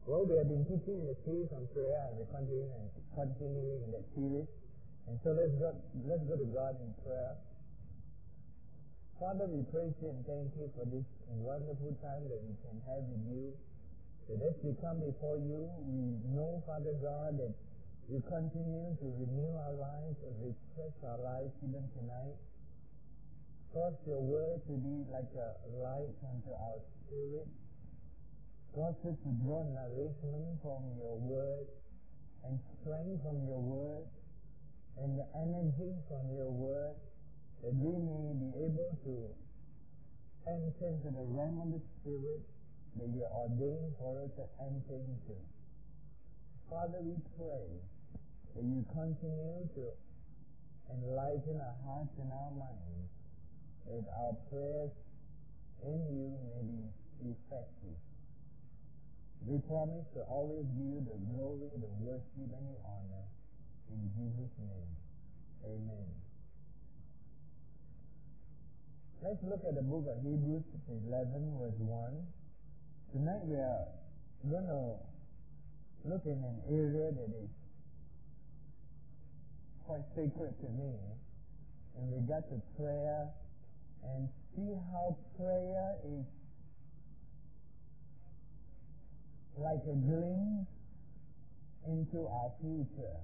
Well, we have been teaching in the series on prayer, and we're continuing in that series. And so let's go to God in prayer. Father, we praise you and thank you for this wonderful time that we can have with you. That as we come before you, we know, Father God, that you continue to renew our lives and refresh our lives even tonight. Cause your word to be like a light unto our spirit. Cause us to draw nourishment from your word and strength from your word and the energy from your word, that we may be able to enter into the realm of the Spirit that you ordained for us to enter into. Father, we pray that you continue to enlighten our hearts and our minds, that our prayers in you may be effective. We promise to always give you the glory, the worship, and the honor. In Jesus' name, amen. Let's look at the book of Hebrews 11, verse 1. Tonight we are going to look in an area that is quite sacred to me in regard to prayer, and see how prayer is like a glimpse into our future.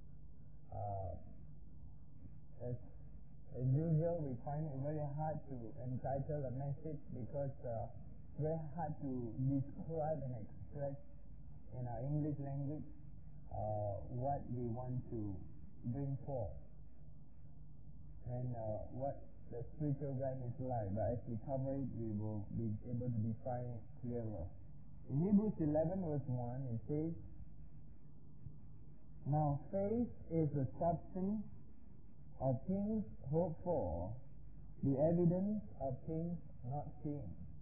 As usual, we find it very hard to entitle a message because it's very hard to describe and express in our English language what we want to bring forth and what the spiritual realm is like. But as we cover it, we will be able to define it clearer. In Hebrews 11, verse 1, it says, "Now faith is the substance of things hoped for, the evidence of things not seen."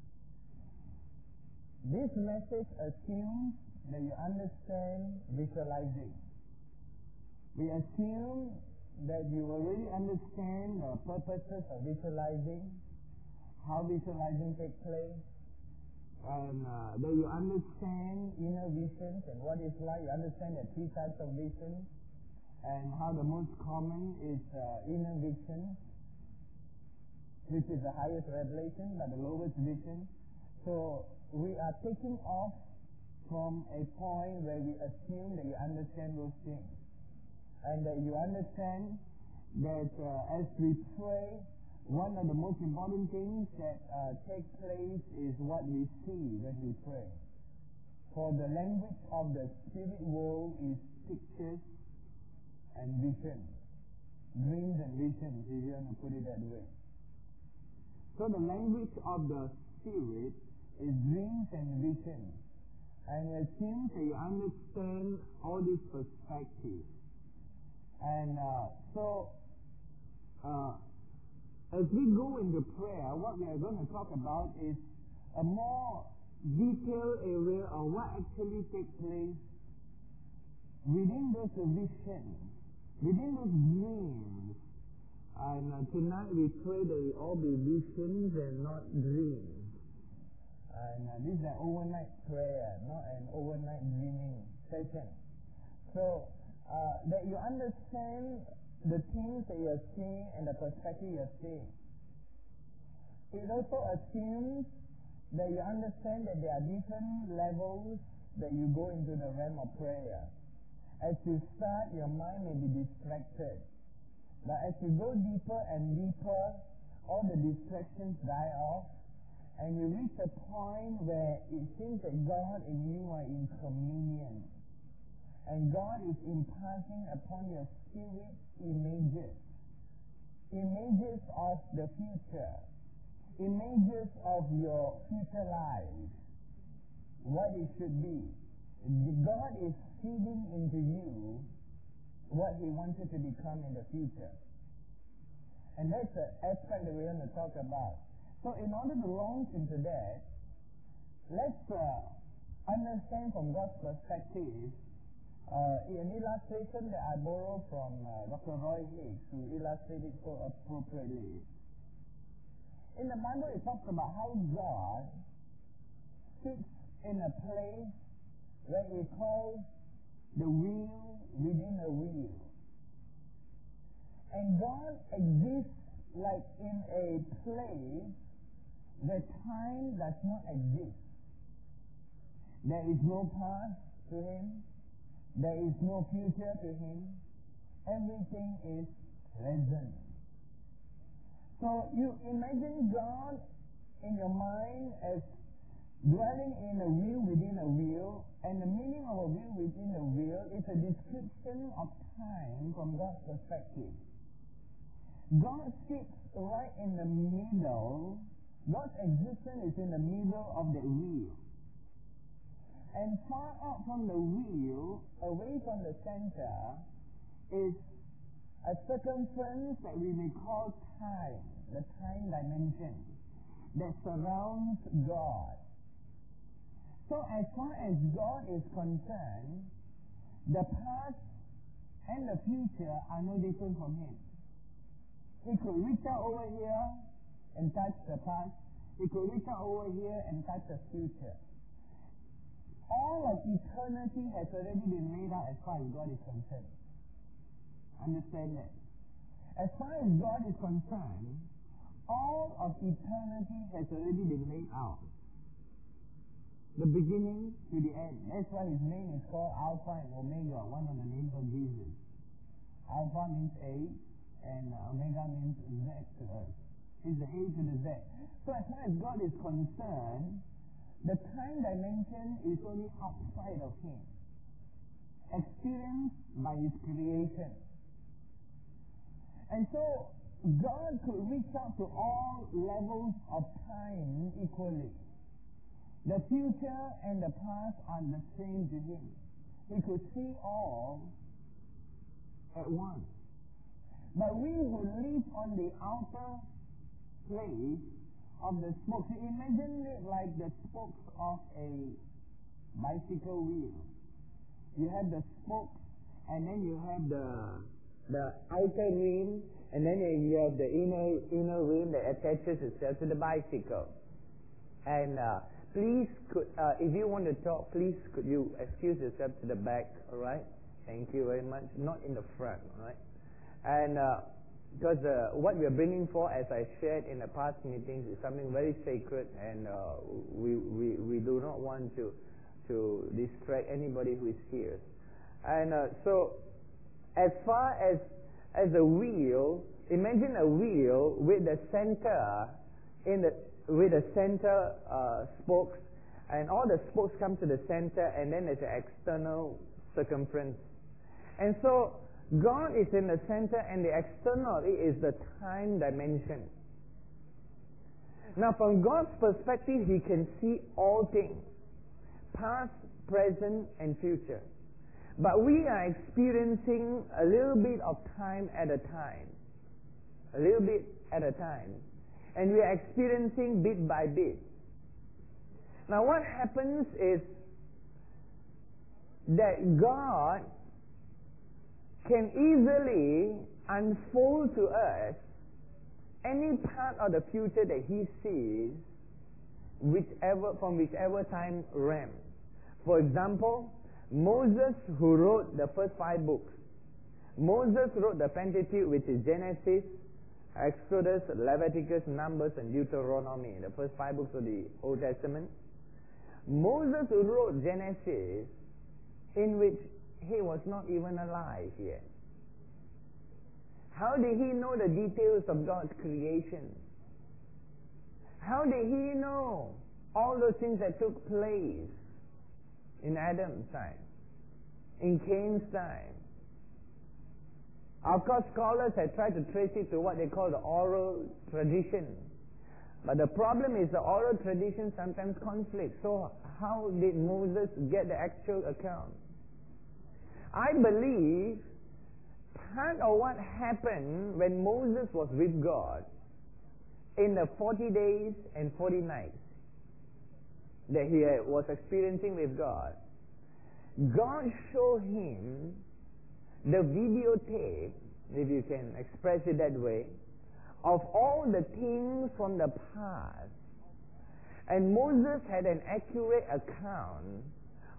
This message assumes that you understand visualizing. We assume that you already understand the purposes of visualizing, how visualizing takes place, and that you understand inner visions and what it's like. You understand the three types of vision, and how the most common is inner vision, which is the highest revelation, but the lowest vision. So we are taking off from a point where we assume that you understand those things, and that you understand that as we pray, one of the most important things that takes place is what we see when we pray. For the language of the spirit world is pictures and visions, dreams and visions, if you want to put it that way. So the language of the spirit is dreams and visions, and it seems that you understand all these perspectives. And as we go into prayer, what we are going to talk about is a more detailed area of what actually takes place within those visions, within those dreams. And tonight we pray that it all be visions and not dreams. And this is an overnight prayer, not an overnight dreaming session. So that you understand the things that you are seeing and the perspective you are seeing. It also assumes that you understand that there are different levels that you go into the realm of prayer. As you start, your mind may be distracted. But as you go deeper and deeper, all the distractions die off, and you reach a point where it seems that God and you are in communion. And God is imparting upon your spirit images of the future, images of your future life, what it should be. God is feeding into you what He wants you to become in the future. And that's the aspect that we're going to talk about. So in order to launch into that, let's understand from God's perspective an illustration that I borrowed from Dr. Roy Hicks, who illustrated so appropriately. In the Bible, it talks about how God sits in a place where he calls the wheel within a wheel. And God exists like in a place where time does not exist. There is no past to him. There is no future to him. Everything is present. So you imagine God in your mind as dwelling in a wheel within a wheel, and the meaning of a wheel within a wheel is a description of time from God's perspective. God sits right in the middle. God's existence is in the middle of the wheel. And far out from the wheel, away from the center, is a circumference that we may call time, the time dimension that surrounds God. So as far as God is concerned, the past and the future are no different from him. He could reach out over here and touch the past. He could reach out over here and touch the future. All of eternity has already been laid out as far as God is concerned. Understand that? As far as God is concerned, all of eternity has already been laid out. The beginning to the end. That's why his name is called Alpha and Omega, one of the names of Jesus. Alpha means A, and Omega means Z to us. It's the A to the Z. So as far as God is concerned, the time dimension is only outside of him, experienced by his creation. And so God could reach out to all levels of time equally. The future and the past are the same to him. He could see all at once. But we who live on the outer place of the spokes, you imagine it like the spokes of a bicycle wheel. You have the spokes, and then you have the outer rim, and then you have the inner rim that attaches itself to the bicycle. And please, if you want to talk, please could you excuse yourself to the back, all right? Thank you very much. Not in the front, all right? And because what we are bringing for, as I shared in the past meetings, is something very sacred, and we do not want to distract anybody who is here. And so, as far as a wheel, imagine a wheel with the center with the center spokes, and all the spokes come to the center, and then there's an external circumference. And so God is in the center, and the external is the time dimension. Now from God's perspective, he can see all things, past, present, and future. But we are experiencing a little bit of time at a time. A little bit at a time. And we are experiencing bit by bit. Now what happens is that God can easily unfold to us any part of the future that he sees, from whichever time realm. For example, Moses, who wrote the first 5 books. Moses wrote the Pentateuch, which is Genesis, Exodus, Leviticus, Numbers, and Deuteronomy, the first 5 books of the Old Testament. Moses wrote Genesis, in which he was not even alive yet. How did he know the details of God's creation? How did he know all those things that took place in Adam's time, in Cain's time? Of course, scholars have tried to trace it to what they call the oral tradition. But the problem is the oral tradition sometimes conflicts. So how did Moses get the actual account? I believe part of what happened when Moses was with God in the 40 days and 40 nights that he was experiencing with God, God showed him the videotape, if you can express it that way, of all the things from the past. And Moses had an accurate account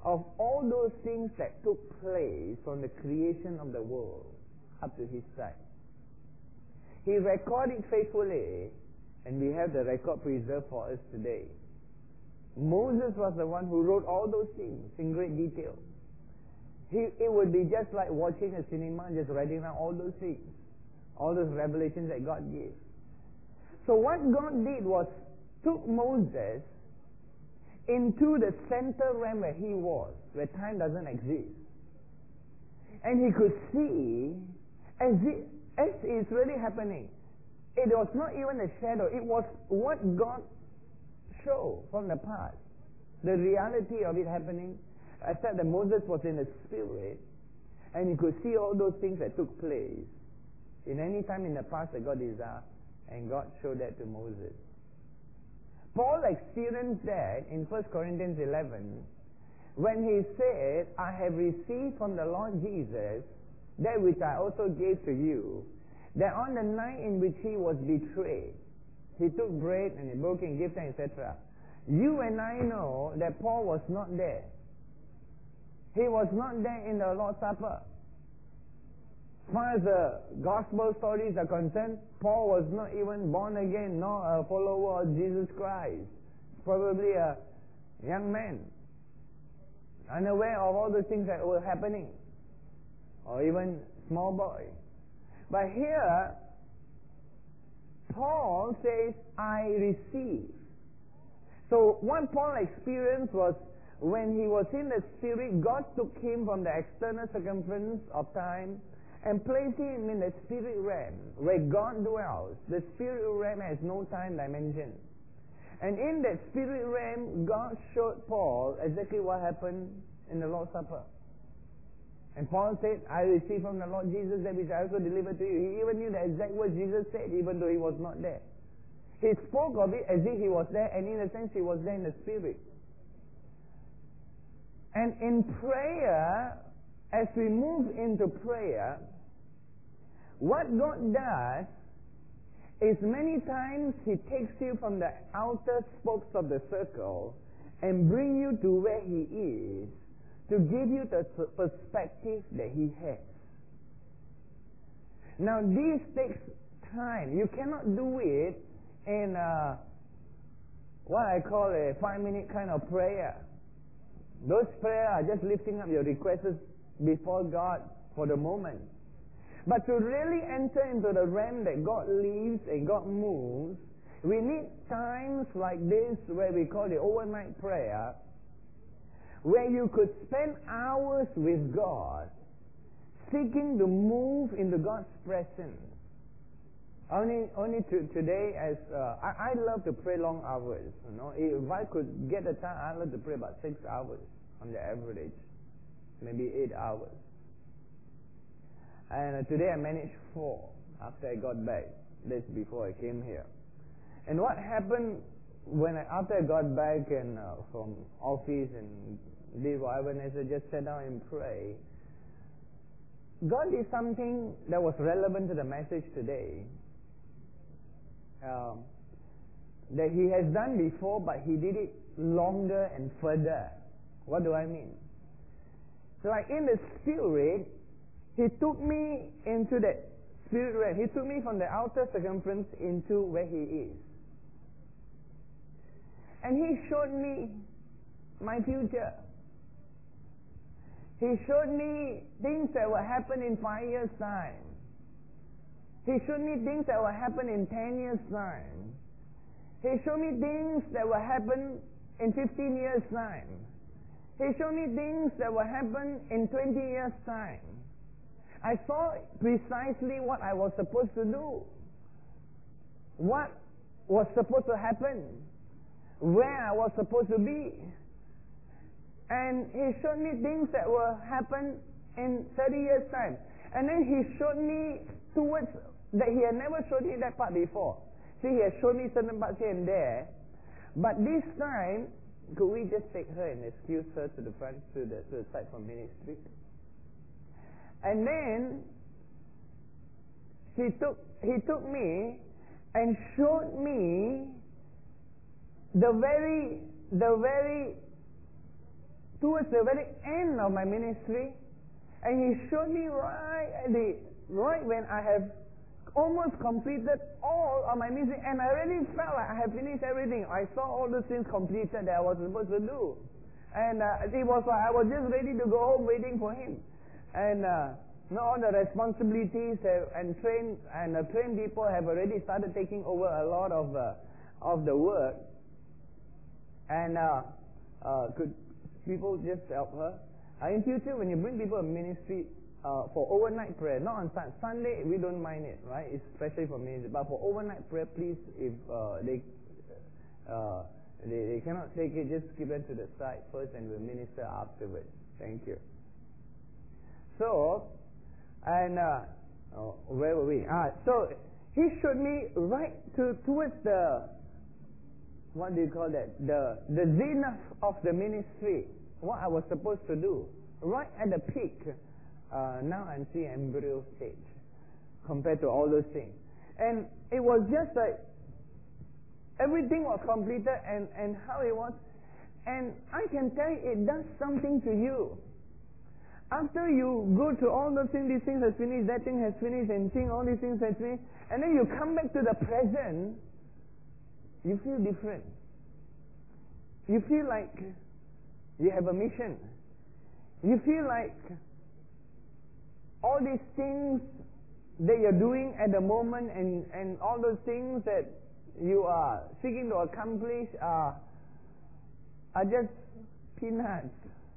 of all those things that took place from the creation of the world up to his time. He recorded faithfully, and we have the record preserved for us today. Moses was the one who wrote all those things in great detail. It would be just like watching a cinema, just writing down all those things, all those revelations that God gave. So what God did was took Moses into the center realm where he was, where time doesn't exist. And he could see as it's really happening. It was not even a shadow. It was what God showed from the past. The reality of it happening. I said that Moses was in the spirit, and he could see all those things that took place in any time in the past that God desired, and God showed that to Moses. Paul experienced that in 1 Corinthians 11 when he said, I have received from the Lord Jesus that which I also gave to you, that on the night in which he was betrayed, he took bread and he broke it and gave thanks, etc. You and I know that Paul was not there. He was not there in the Lord's Supper. As far as the gospel stories are concerned, Paul was not even born again, nor a follower of Jesus Christ. Probably a young man, unaware of all the things that were happening, or even small boy. But here, Paul says, I receive. So what Paul experienced was when he was in the spirit, God took him from the external circumference of time and placed him in the spirit realm where God dwells. The spirit realm has no time dimension. And in that spirit realm, God showed Paul exactly what happened in the Lord's Supper. And Paul said, I received from the Lord Jesus that which I also delivered to you. He even knew the exact words Jesus said, even though he was not there. He spoke of it as if he was there, and in a sense he was there in the spirit. And in prayer, as we move into prayer, what God does is many times he takes you from the outer spokes of the circle and bring you to where he is to give you the perspective that he has. Now this takes time. You cannot do it in what I call a 5-minute kind of prayer. Those prayers are just lifting up your requests before God for the moment. But to really enter into the realm that God lives and God moves, we need times like this where we call the overnight prayer, where you could spend hours with God, seeking to move into God's presence. Only today, as I love to pray long hours. You know, if I could get the time, I love to pray about 6 hours on the average, maybe 8 hours. And today I managed 4 after I got back. That's before I came here. And what happened after I got back and from office and did whatever, and I just sat down and pray, God did something that was relevant to the message today. That he has done before, but he did it longer and further. What do I mean? So like in the spirit, he took me into that spirit realm. He took me from the outer circumference into where he is. And he showed me my future. He showed me things that will happen in 5 years' time. He showed me things that will happen in 10 years' time. He showed me things that will happen in 15 years' time. He showed me things that will happen in 20 years' time. I saw precisely what I was supposed to do, what was supposed to happen, where I was supposed to be. And he showed me things that will happen in 30 years' time. And then he showed me towards that he had never showed me that part before. See, he has shown me certain parts here and there. But this time, could we just take her and excuse her to the front, to the side from ministry? And then he took me and showed me the very towards the very end of my ministry, and He showed me right when I have almost completed all of my ministry, and I really felt like I had finished everything. I saw all the things completed that I was supposed to do, and it was like I was just ready to go home, waiting for Him, and all the responsibilities and trained people have already started taking over a lot of the work, and could people just help her? In future, when you bring people to ministry for overnight prayer, not on Sunday, we don't mind it, right? Especially for ministry, but for overnight prayer, please, if they cannot take it, just keep them to the side first, and we'll minister afterwards. Thank you. So, and where were we? So He showed me right towards the, what do you call that? The zenith of the ministry, what I was supposed to do, right at the peak. Now I'm seeing embryo stage compared to all those things, and it was just like everything was completed and how it was, and I can tell you it does something to you. After you go through all those things, these things has finished, that thing has finished, and seeing all these things has finished, and then you come back to the present, you feel different. You feel like you have a mission. You feel like all these things that you're doing at the moment and all those things that you are seeking to accomplish are just peanuts.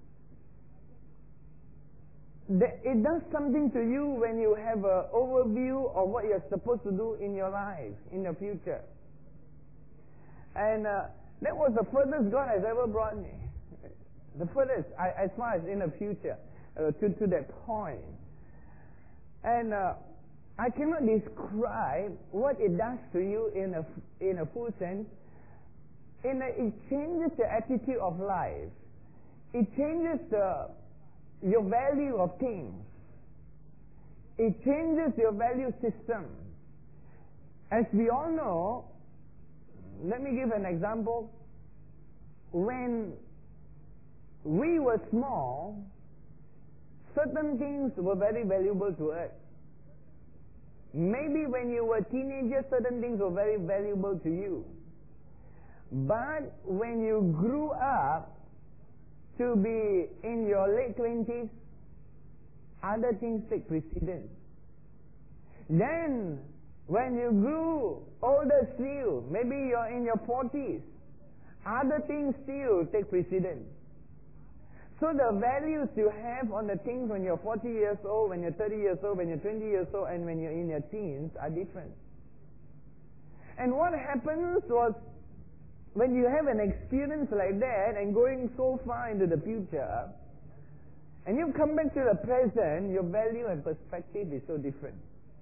It does something to you when you have an overview of what you're supposed to do in your life, in the future. And that was the furthest God has ever brought me. The furthest, as far as in the future, to that point. And I cannot describe what it does to you in a full sense. It changes the attitude of life. It changes your value of things. It changes your value system. As we all know, let me give an example. When we were small, certain things were very valuable to us. Maybe when you were teenagers, certain things were very valuable to you. But when you grew up to be in your late 20s, other things take precedence. Then, when you grew older still, maybe you're in your 40s, other things still take precedence. So the values you have on the things when you're 40 years old, when you're 30 years old, when you're 20 years old, and when you're in your teens are different. And what happens was, when you have an experience like that and going so far into the future, and you come back to the present, your value and perspective is so different.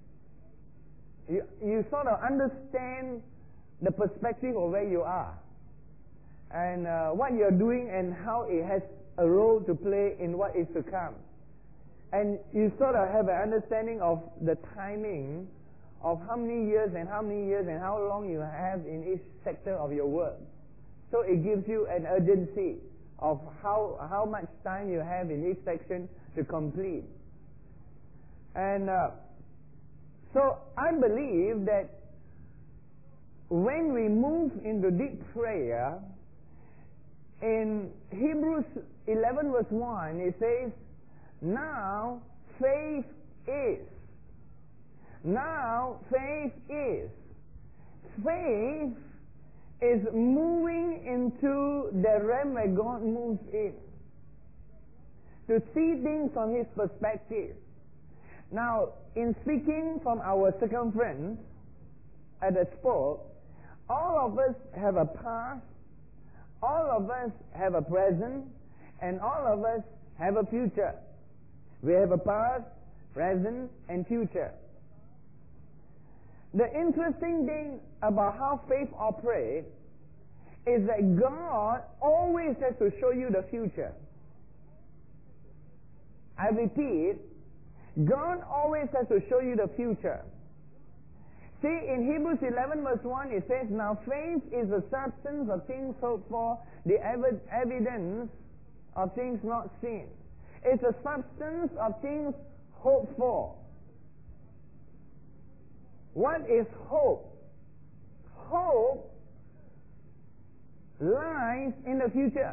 You sort of understand the perspective of where you are and what you're doing and how it has a role to play in what is to come. And you sort of have an understanding of the timing of how many years and how long you have in each sector of your work. So it gives you an urgency of how much time you have in each section to complete. And so I believe that when we move into deep prayer, in Hebrews 11 verse 1, it says, now faith is. Now faith is. Faith is moving into the realm where God moves in. To see things from His perspective. Now, in speaking from our circumference at the spoke, all of us have a past, all of us have a present, and all of us have a future. We have a past, present, and future. The interesting thing about how faith operates is that God always has to show you the future. I repeat, God always has to show you the future. See, in Hebrews 11 verse 1 it says, now faith is the substance of things hoped for, the evidence of things not seen. It's the substance of things hoped for. What is hope? Hope lies in the future.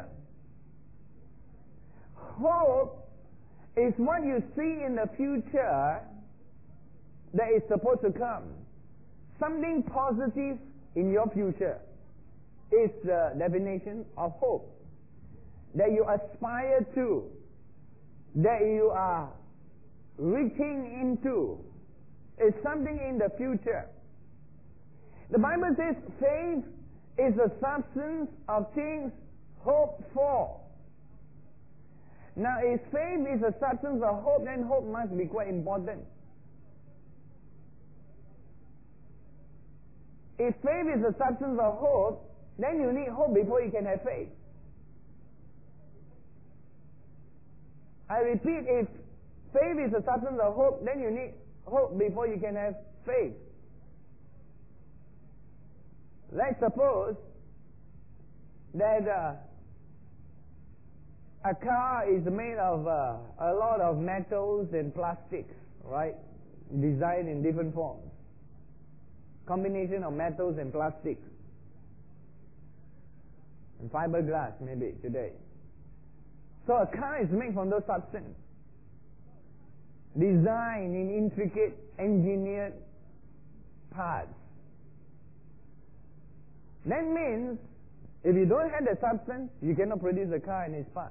Hope is what you see in the future that is supposed to come. Something positive in your future is the definition of hope. That you aspire to, that you are reaching into, is something in the future. The Bible says faith is the substance of things hoped for. Now, if faith is a substance of hope, then hope must be quite important. If faith is a substance of hope, then you need hope before you can have faith. I repeat, if faith is a substance of hope, then you need hope before you can have faith. Let's suppose that a car is made of a lot of metals and plastics, right? Designed in different forms. Combination of metals and plastics. And fiberglass, maybe, today. So a car is made from those substances. Designed in intricate, engineered parts. That means, if you don't have the substance, you cannot produce a car and its parts.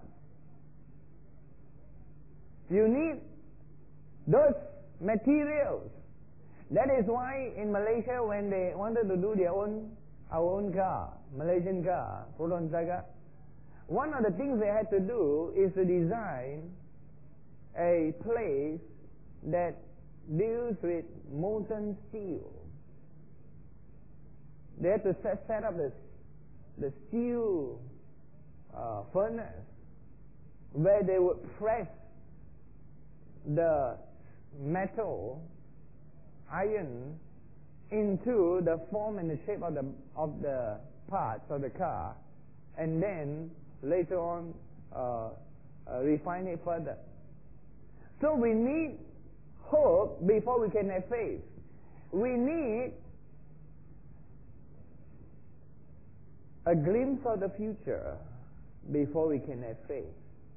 You need those materials. That is why in Malaysia, when they wanted to do our own car, Malaysian car, Proton Saga, one of the things they had to do is to design a place that deals with molten steel. They had to set up the steel furnace where they would press the metal, iron, into the form and the shape of the parts of the car, and then later on refine it further. So we need hope before we can have faith. We need a glimpse of the future before we can have faith.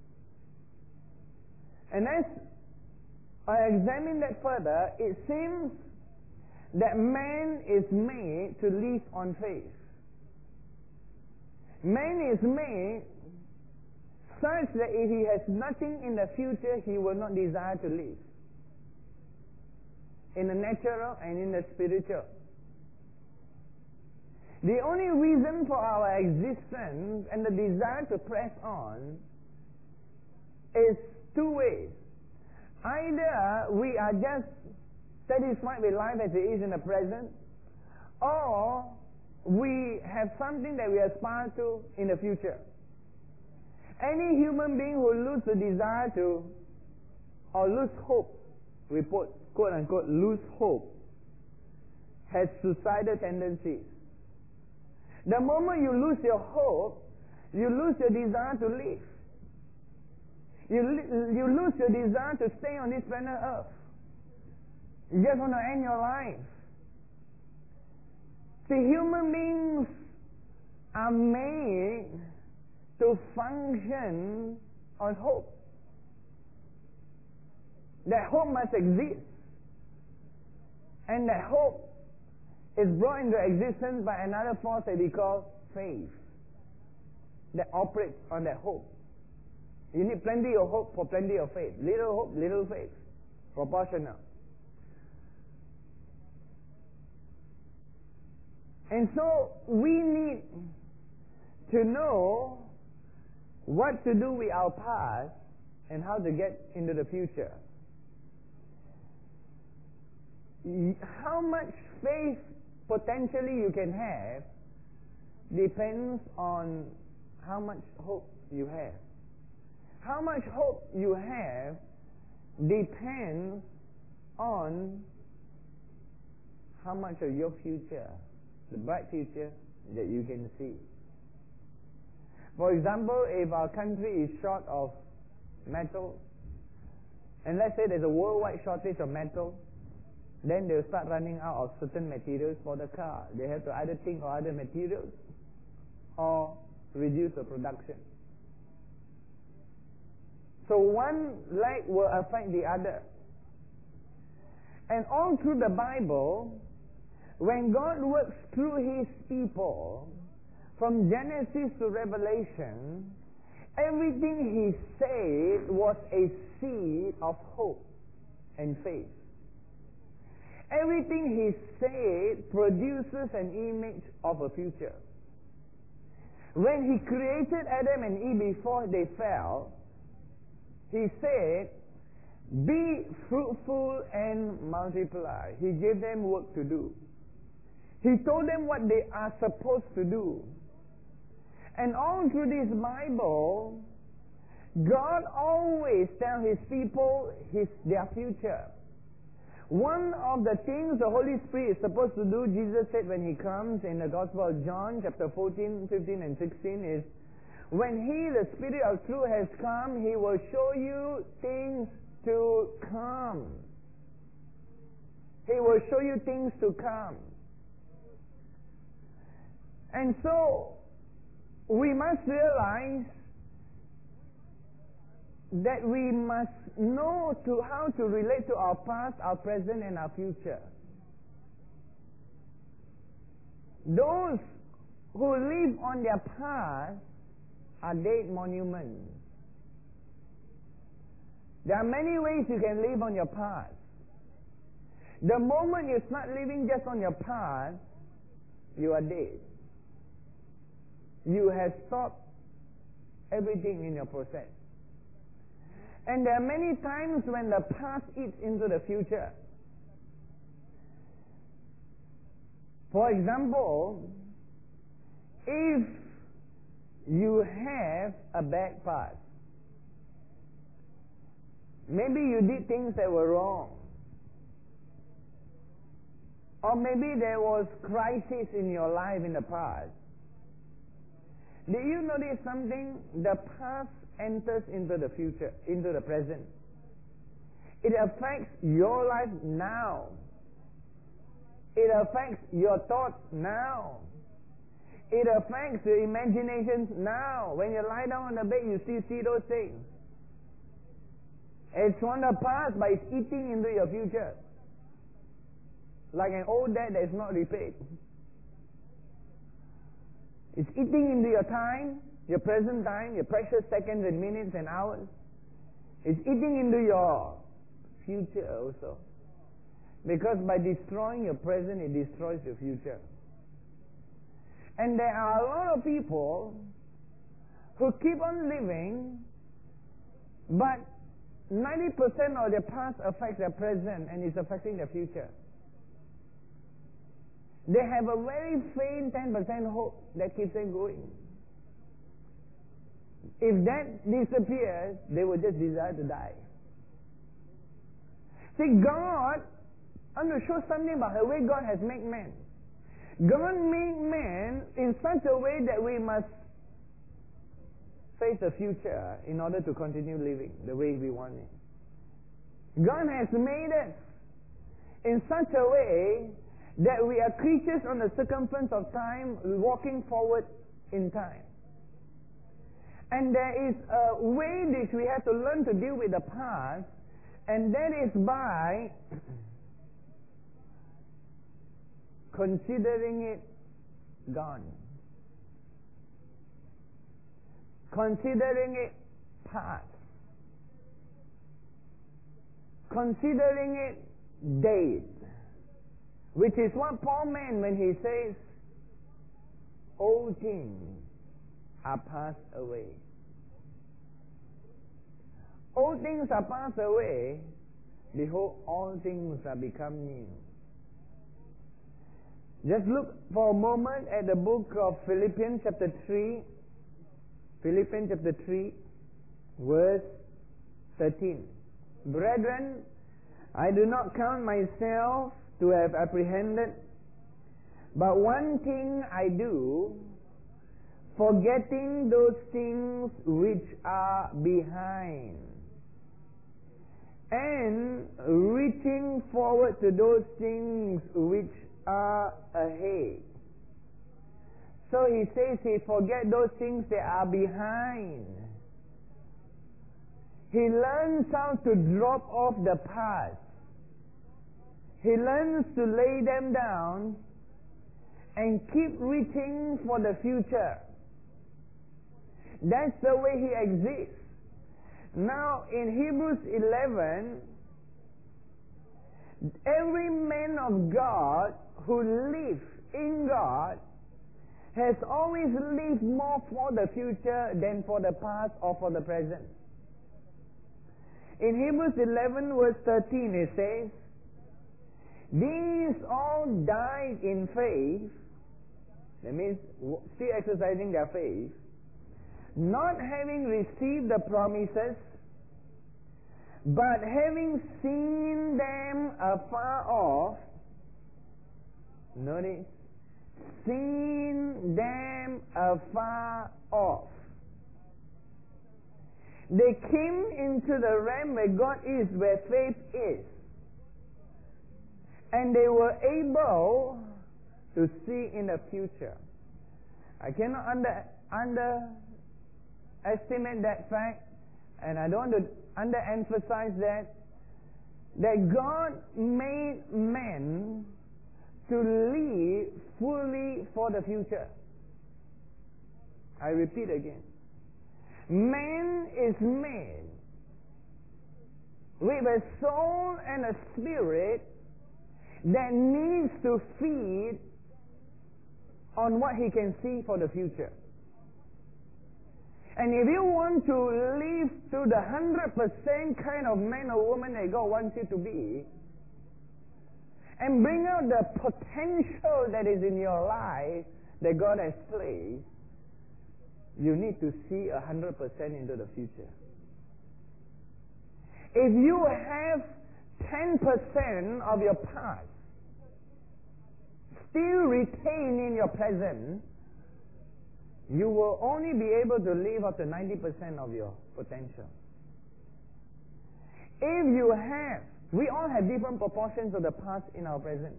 And as I examine that further, it seems that man is made to live on faith. Man is made such that if he has nothing in the future, he will not desire to live. In the natural and in the spiritual. The only reason for our existence and the desire to press on is two ways. Either we are just satisfied with life as it is in the present, or we have something that we aspire to in the future. Any human being who loses the desire to, or lose hope, we put quote unquote lose hope, has suicidal tendencies. The moment you lose your hope, you lose your desire to live. You lose your desire to stay on this planet Earth. You just want to end your life. See, human beings are made to function on hope. That hope must exist. And that hope is brought into existence by another force that we call faith, that operates on that hope. You need plenty of hope for plenty of faith. Little hope, little faith. Proportional. And so we need to know what to do with our past and how to get into the future. How much faith potentially you can have depends on how much hope you have. How much hope you have depends on how much of your future, the bright future that you can see. For example, if our country is short of metal, and let's say there's a worldwide shortage of metal, then they'll start running out of certain materials for the car. They have to either think of other materials or reduce the production. So one leg will affect the other. And all through the Bible, when God works through His people, from Genesis to Revelation, everything He said was a seed of hope and faith. Everything He said produces an image of a future. When He created Adam and Eve before they fell, He said, "Be fruitful and multiply." He gave them work to do. He told them what they are supposed to do. And all through this Bible, God always tells His people their future. One of the things the Holy Spirit is supposed to do, Jesus said when He comes in the Gospel of John, chapter 14, 15 and 16 is, when He, the Spirit of truth, has come, He will show you things to come. He will show you things to come. And so, we must realize that we must know how to relate to our past, our present, and our future. Those who live on their past are dead monuments. There are many ways you can live on your past. The moment you start living just on your past, you are dead. You have stopped everything in your process. And there are many times when the past eats into the future. For example, if you have a bad past, maybe you did things that were wrong, or maybe there was crisis in your life in the past. Did you notice something? The past enters into the future, into the present. It affects your life now. It affects your thoughts now. It affects your imaginations now. When you lie down on the bed, you still see those things. It's from the past, but it's eating into your future. Like an old debt that is not repaid. It's eating into your time, your present time, your precious seconds and minutes and hours. It's eating into your future also. Because by destroying your present, it destroys your future. And there are a lot of people who keep on living, but 90% of their past affects their present and is affecting their future. They have a very faint 10% hope that keeps them going. If that disappears, they will just desire to die. See, God, I want to show something about the way God has made man. God made man in such a way that we must face the future in order to continue living the way we want it. God has made us in such a way that we are creatures on the circumference of time, walking forward in time. And there is a way that we have to learn to deal with the past, and that is by considering it gone. Considering it past. Considering it dead. Which is what Paul meant when he says, old things are passed away. Old things are passed away, behold, all things are become new. Just look for a moment at the book of Philippians chapter 3. Philippians chapter 3, verse 13. Brethren, I do not count myself to have apprehended, but one thing I do, forgetting those things which are behind, and reaching forward to those things which are ahead. So he says he forget those things that are behind. He learns how to drop off the past. He learns to lay them down and keep reaching for the future. That's the way he exists. Now in Hebrews 11, every man of God who lives in God has always lived more for the future than for the past or for the present. In Hebrews 11 verse 13 it says, these all died in faith, that means still exercising their faith, not having received the promises, but having seen them afar off. Notice, seen them afar off. They came into the realm where God is, where faith is. And they were able to see in the future. I cannot underestimate that fact, and I don't want to underemphasize that God made men to live fully for the future. I repeat again. Man is made with a soul and a spirit that needs to feed on what he can see for the future. And if you want to live to the 100% kind of man or woman that God wants you to be, and bring out the potential that is in your life that God has placed, you need to see 100% into the future. If you have 10% of your past still retained in your present, you will only be able to live up to 90% of your potential. If you have, we all have different proportions of the past in our present.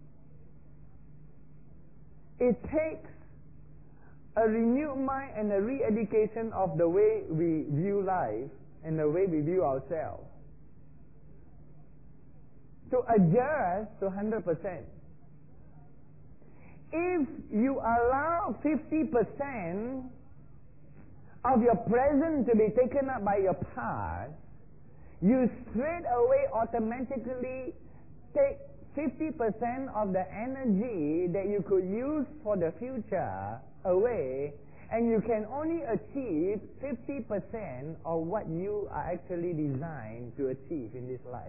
It takes a renewed mind and a re-education of the way we view life and the way we view ourselves to adjust to 100%. If you allow 50% of your present to be taken up by your past, you straight away automatically take 50% of the energy that you could use for the future away, and you can only achieve 50% of what you are actually designed to achieve in this life.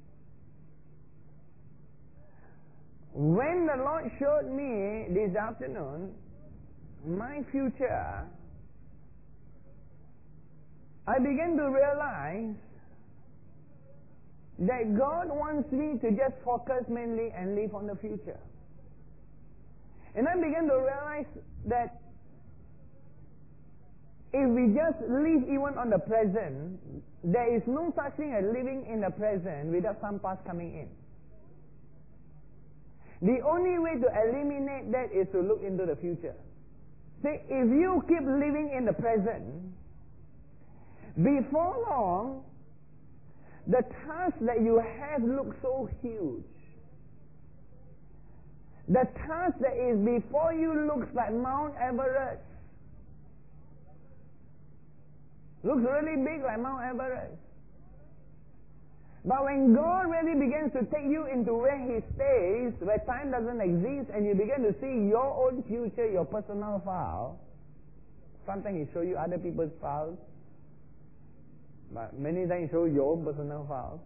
When the Lord showed me this afternoon my future, I began to realize that God wants me to just focus mainly and live on the future. And I began to realize that if we just live even on the present, there is no such thing as living in the present without some past coming in. The only way to eliminate that is to look into the future. See, if you keep living in the present, before long, the task that you have looks so huge. The task that is before you looks like Mount Everest. Looks really big like Mount Everest. But when God really begins to take you into where He stays, where time doesn't exist, and you begin to see your own future, your personal file, sometimes He show you other people's files, but many times He show your own personal files.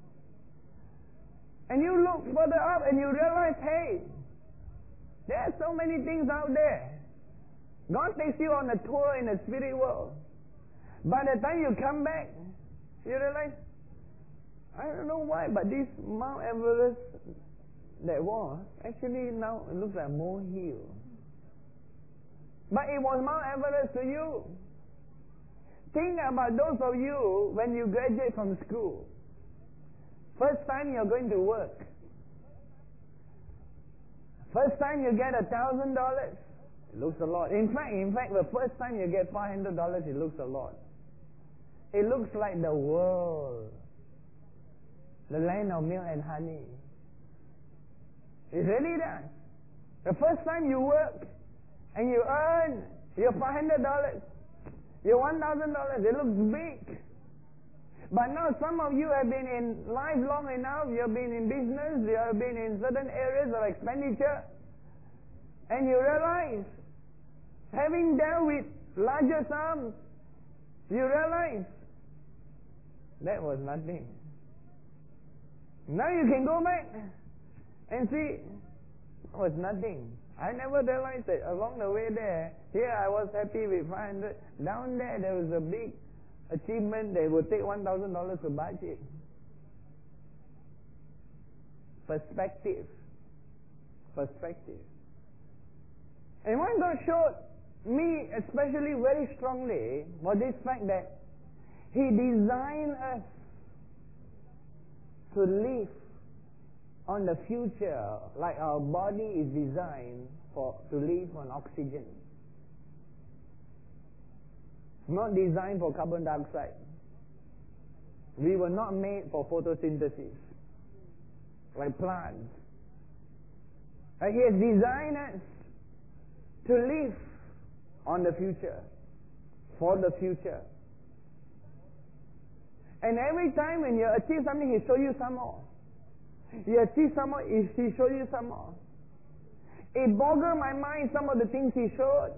And you look further up and you realize, hey, there are so many things out there. God takes you on a tour in the spirit world. By the time you come back, you realize, I don't know why, but this Mount Everest that was, actually now it looks like a molehill. But it was Mount Everest to you. Think about those of you when you graduate from school. First time you're going to work. First time you get $1,000. It looks a lot. In fact, the first time you get $500, it looks a lot. It looks like the world. The land of milk and honey. It really does. The first time you work and you earn your $500, your $1,000, it looks big. But now some of you have been in life long enough, you have been in business, you have been in certain areas of expenditure, and you realize, having dealt with larger sums, you realize that was nothing. Now you can go back and see, it was nothing. I never realized that along the way there, here I was happy with 500. Down there was a big achievement. They would take $1,000 to budget. Perspective. And what God showed me especially very strongly was this fact that He designed us to live on the future like our body is designed to live on oxygen. Not designed for carbon dioxide. We were not made for photosynthesis like plants. He has designed us to live on the future, for the future. And every time when you achieve something, He shows you some more. You achieve some more, He shows you some more. It boggled my mind, some of the things He showed.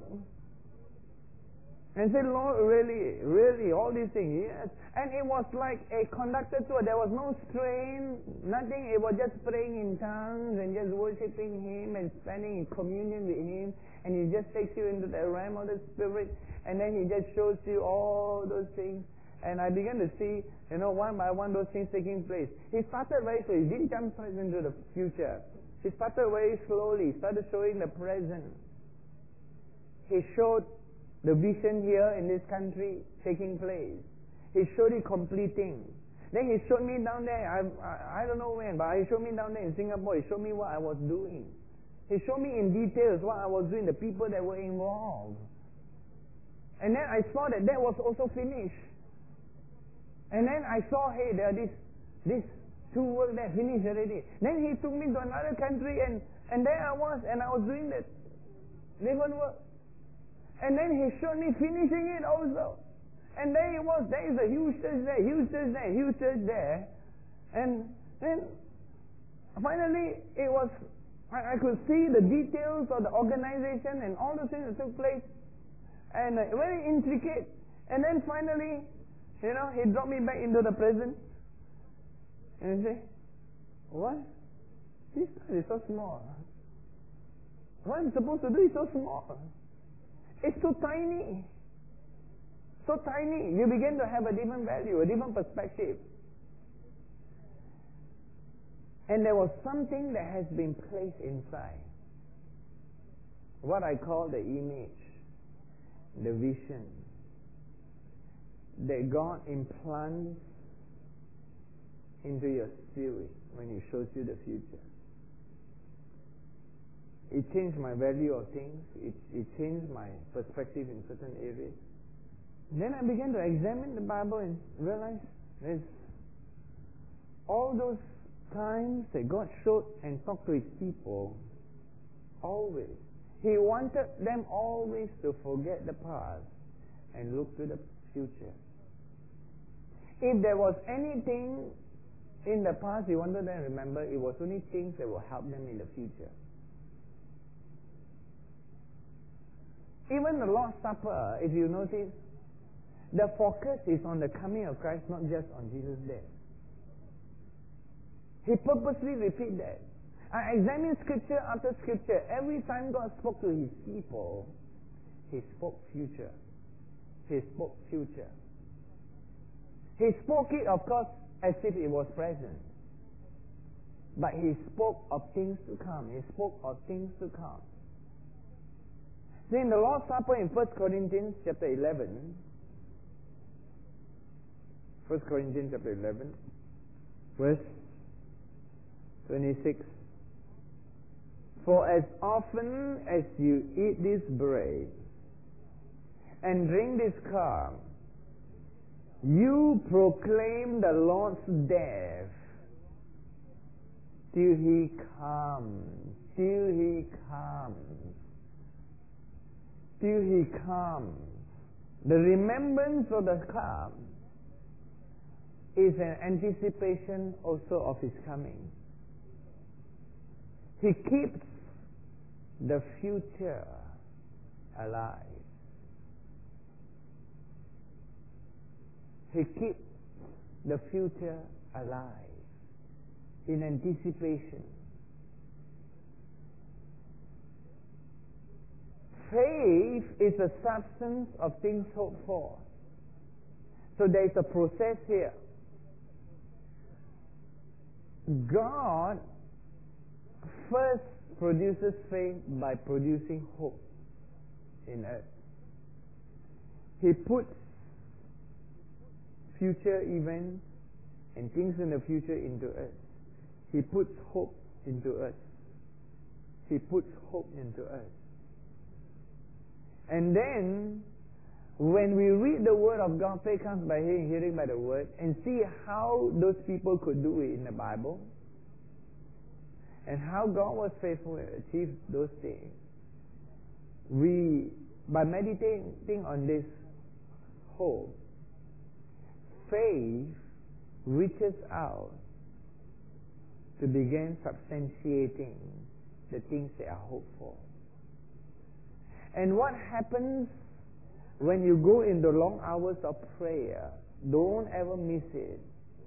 And said, Lord, really, all these things, yes. And it was like a conducted tour. There was no strain, nothing. It was just praying in tongues and just worshiping Him and spending in communion with Him. And He just takes you into the realm of the Spirit. And then He just shows you all those things. And I began to see, one by one those things taking place. He started very slowly. He didn't jump straight into the future. He started very slowly. He started showing the present. He showed the vision here in this country taking place. He showed it completing. Then He showed me down there, I don't know when, but He showed me down there in Singapore. He showed me what I was doing. He showed me in details what I was doing, the people that were involved. And then I saw that was also finished. And then I saw, hey, there are these two work there finished already. Then He took me to another country and there I was doing that different work. And then He showed me finishing it also. And there it was, there is a huge church there, huge church there, huge church there. And then finally it was, I could see the details of the organization and all the things that took place. And very intricate. And then finally, He dropped me back into the present. And He said, what? This is so small. What I'm supposed to do is so small. It's so tiny. So tiny. You begin to have a different value, a different perspective. And there was something that has been placed inside. What I call the image, the vision, that God implants into your spirit when He shows you the future. It changed my value of things. It changed my perspective in certain areas. Then I began to examine the Bible and realized there's all those times that God showed and talked to His people. Always. He wanted them always to forget the past and look to the future. If there was anything in the past He wanted them to remember, it was only things that will help them in the future. Even the Lord's Supper, if you notice, the focus is on the coming of Christ, not just on Jesus' death. He purposely repeat that. I examine scripture after scripture. Every time God spoke to His people, He spoke future. He spoke future. He spoke it, of course, as if it was present. But He spoke of things to come. He spoke of things to come. See, in the Lord's Supper in 1 Corinthians chapter 11, 1 Corinthians chapter 11, verse 26. For as often as you eat this bread and drink this cup, you proclaim the Lord's death till He comes. Till He comes. Till He comes. The remembrance of the cup is an anticipation also of His coming. He keeps the future alive. He keeps the future alive in anticipation. Faith is the substance of things hoped for. So there is a process here. God first produces faith by producing hope in us. He puts future events and things in the future into us. He puts hope into us. He puts hope into us. And then, when we read the Word of God, faith comes by hearing, hearing by the Word, and see how those people could do it in the Bible, and how God was faithful to achieve those things. By meditating on this hope, faith reaches out to begin substantiating the things they are hoped for. And what happens when you go into long hours of prayer, don't ever miss it,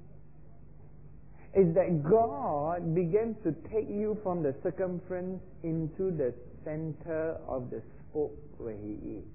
is that God begins to take you from the circumference into the center of the spoke where He is.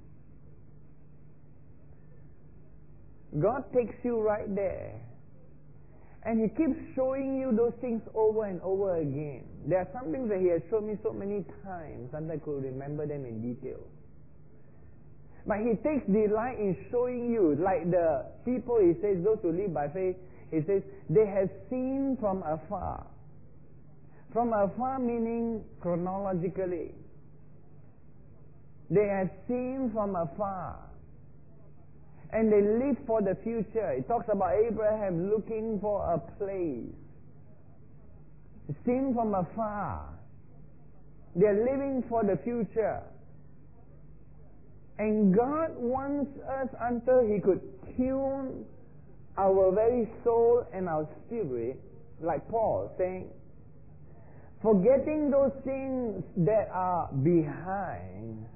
God takes you right there, and He keeps showing you those things over and over again. There are some things that He has shown me so many times, and I could remember them in detail. But He takes delight in showing you, like the people, He says, those who live by faith, He says, they have seen from afar. From afar meaning chronologically. They have seen from afar. And they live for the future. It talks about Abraham looking for a place. Seen from afar. They are living for the future. And God wants us until He could tune our very soul and our spirit, like Paul saying, forgetting those things that are behind,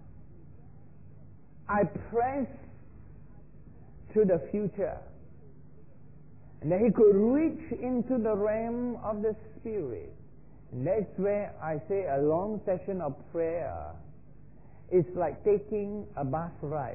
I press to the future. And that he could reach into the realm of the Spirit. And that's where I say a long session of prayer is like taking a bus ride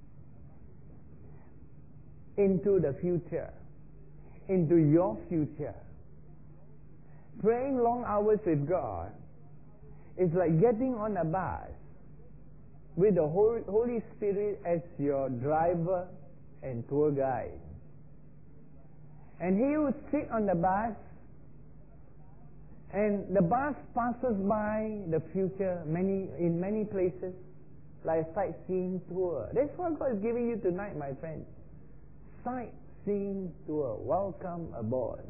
into the future, into your future. Praying long hours with God is like getting on a bus with the Holy Spirit as your driver and tour guide. And He would sit on the bus, and the bus passes by the future in many places, like a sightseeing tour. That's what God is giving you tonight, my friends. Sightseeing tour. Welcome aboard.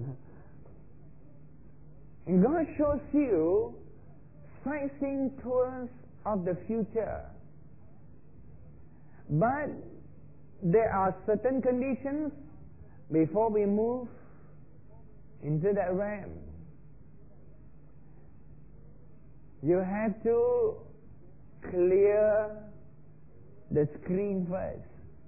And God shows you sightseeing tours of the future. But there are certain conditions before we move into that realm. You have to clear the screen first.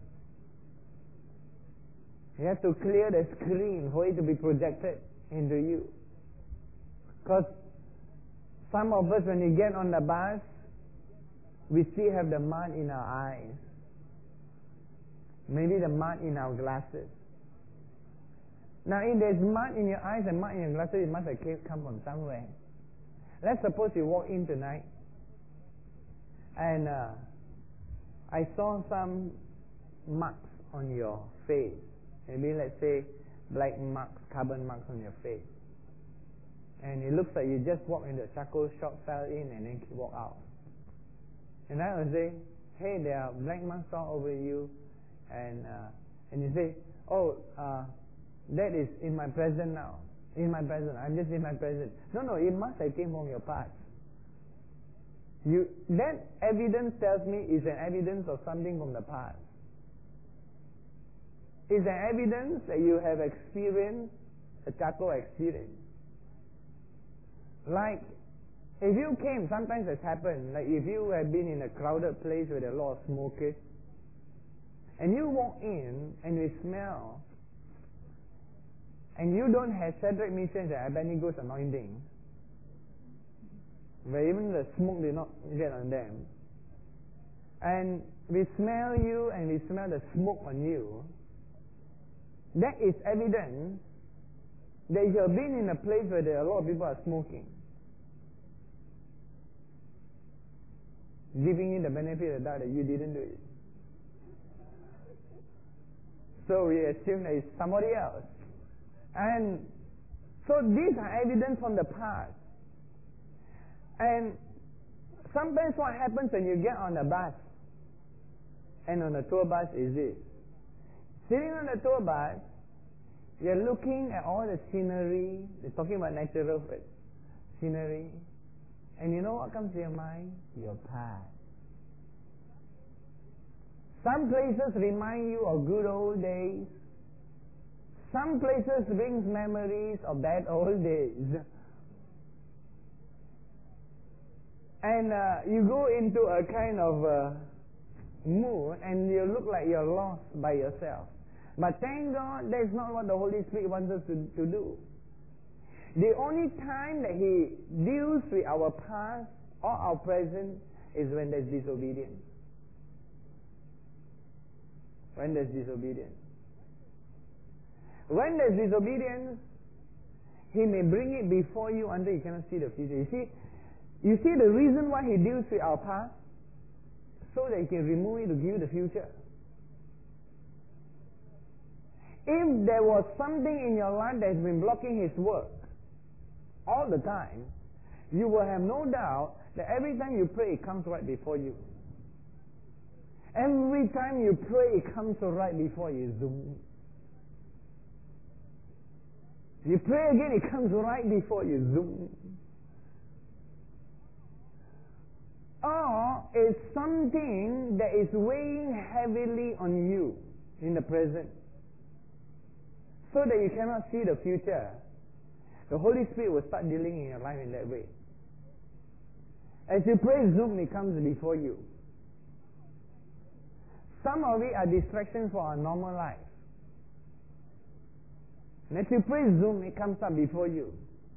You have to clear the screen for it to be projected into you. Because some of us, when we get on the bus, we still have the mud in our eyes. Maybe the mud in our glasses. Now, if there's mud in your eyes and mud in your glasses, it must have come from somewhere. Let's suppose you walk in tonight, and I saw some marks on your face. Maybe let's say black marks, carbon marks on your face. And it looks like you just walked into a charcoal shop, fell in, and then walked out. And I would say, hey, there are black marks all over you. And you say, oh, that is in my present now. In my present. I'm just in my present. No, it must have came from your past. That evidence tells me is an evidence of something from the past. It's an evidence that you have experienced a charcoal experience. Like, if you came, sometimes it's happened, like if you have been in a crowded place with a lot of smokers, and you walk in and you smell, and you don't have Shadrach, Meshach, and Abednego's anointing, where even the smoke did not get on them, and we smell you and we smell the smoke on you, that is evidence that you have been in a place where there are a lot of people are smoking, giving you the benefit of the doubt that you didn't do it. So we assume that it's somebody else. And so these are evidence from the past. And sometimes what happens when you get on a bus, and on a tour bus is this. Sitting on the tour bus, you're looking at all the scenery. They're talking about natural scenery. And you know what comes to your mind? Your past. Some places remind you of good old days. Some places brings memories of that old days. And you go into a kind of mood and you look like you're lost by yourself. But thank God that's not what the Holy Spirit wants us to do. The only time that He deals with our past or our present is when there's disobedience. When there's disobedience. When there's disobedience, He may bring it before you until you cannot see the future. You see the reason why He deals with our past? So that He can remove it to give you the future. If there was something in your life that has been blocking His work all the time, you will have no doubt that every time you pray, it comes right before you. Every time you pray, it comes right before you. Zoom. You pray again, it comes right before you. Zoom. Or it's something that is weighing heavily on you in the present, so that you cannot see the future. The Holy Spirit will start dealing in your life in that way. As you pray, zoom, it comes before you. Some of it are distractions for our normal life. And as you pray, zoom, it comes up before you.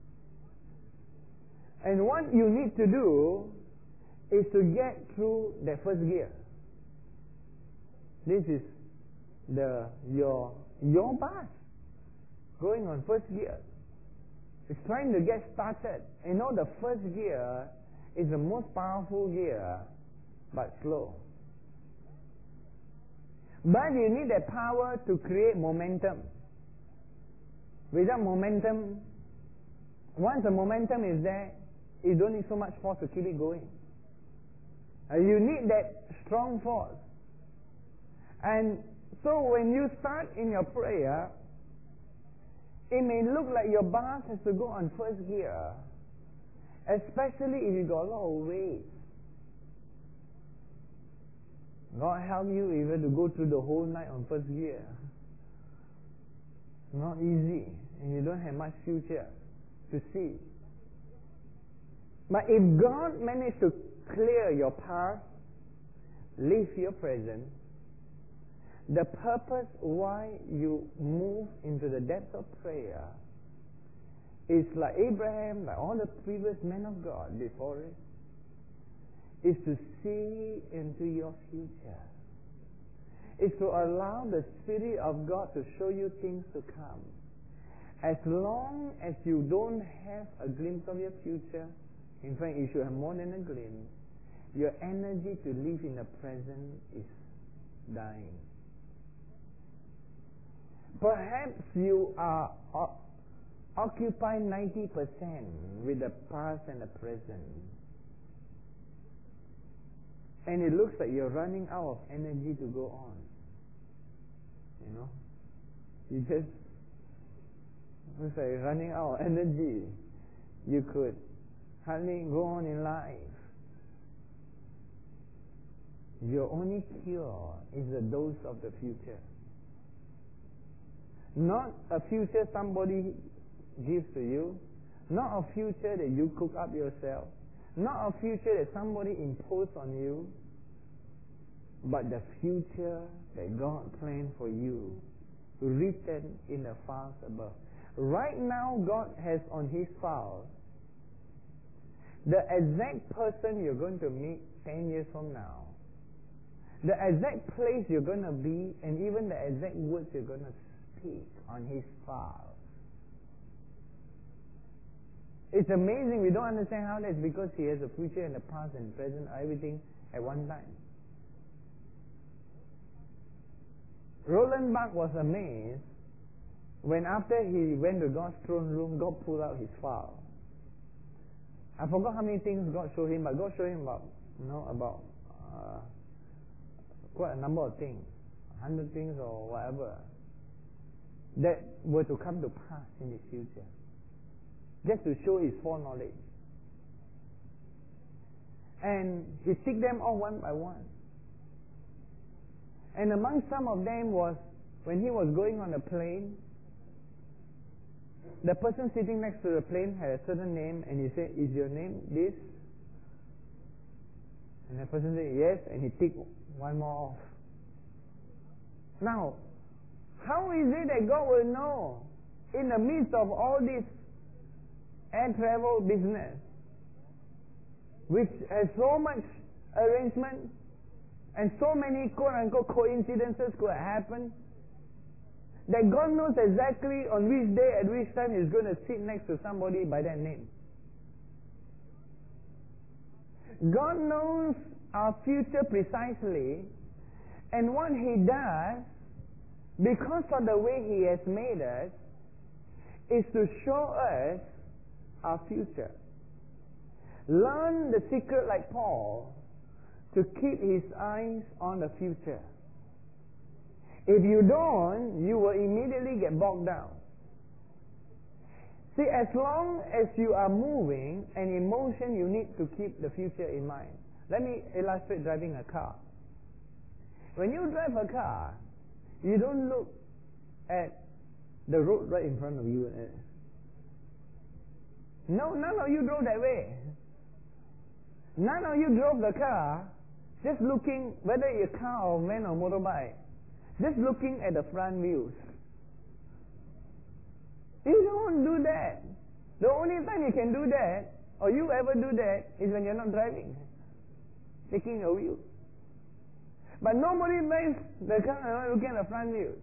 And what you need to do is to get through the first gear. This is your bus going on first gear. It's trying to get started. You know, the first gear is the most powerful gear, but slow. But you need that power to create momentum. Without momentum, once the momentum is there, you don't need so much force to keep it going. You need that strong force. And so when you start in your prayer, it may look like your bus has to go on first gear, especially if you got a lot of weight. God help you even to go through the whole night on first gear. Not easy, and you don't have much future to see. But if God managed to clear your past, live your present, the purpose why you move into the depths of prayer is like Abraham, like all the previous men of God before it, is to see into your future. Is to allow the Spirit of God to show you things to come. As long as you don't have a glimpse of your future, in fact, you should have more than a glimpse, your energy to live in the present is dying. Perhaps you are occupied 90% with the past and the present. And it looks like you're running out of energy to go on. You know? You just, looks like you're running out of energy. You could hardly go on in life. Your only cure is the dose of the future. Not a future somebody gives to you, not a future that you cook up yourself, not a future that somebody imposed on you, but the future that God planned for you, written in the files above. Right now, God has on His files the exact person you're going to meet 10 years from now, the exact place you're going to be, and even the exact words you're going to speak on His files. It's amazing. We don't understand how that's because He has a future and a past and present, everything at one time. Roland Buck was amazed when after he went to God's throne room, God pulled out His file. I forgot how many things God showed him, but God showed him about quite a number of things, 100 things or whatever, that were to come to pass in His future, just to show His foreknowledge. And He ticked them off one by one. And among some of them was, when he was going on a plane, the person sitting next to the plane had a certain name, and he said, "Is your name this?" And the person said, "Yes," and he ticked one more off. Now, how is it that God will know in the midst of all this air travel business, which has so much arrangement and so many quote-unquote coincidences could happen, that God knows exactly on which day at which time He's going to sit next to somebody by that name? God knows our future precisely, and what He does, because of the way He has made us, is to show us our future. Learn the secret like Paul, to keep his eyes on the future. If you don't, you will immediately get bogged down. See, as long as you are moving and in motion, you need to keep the future in mind. Let me illustrate driving a car. When you drive a car, you don't look at the road right in front of you. No, none of you drove that way. None of you drove the car just looking, whether it's a car or van or motorbike, just looking at the front views. You don't do that. The only time you can do that, or you ever do that, is when you're not driving, taking a view. But nobody drives the car and not looking at the front view.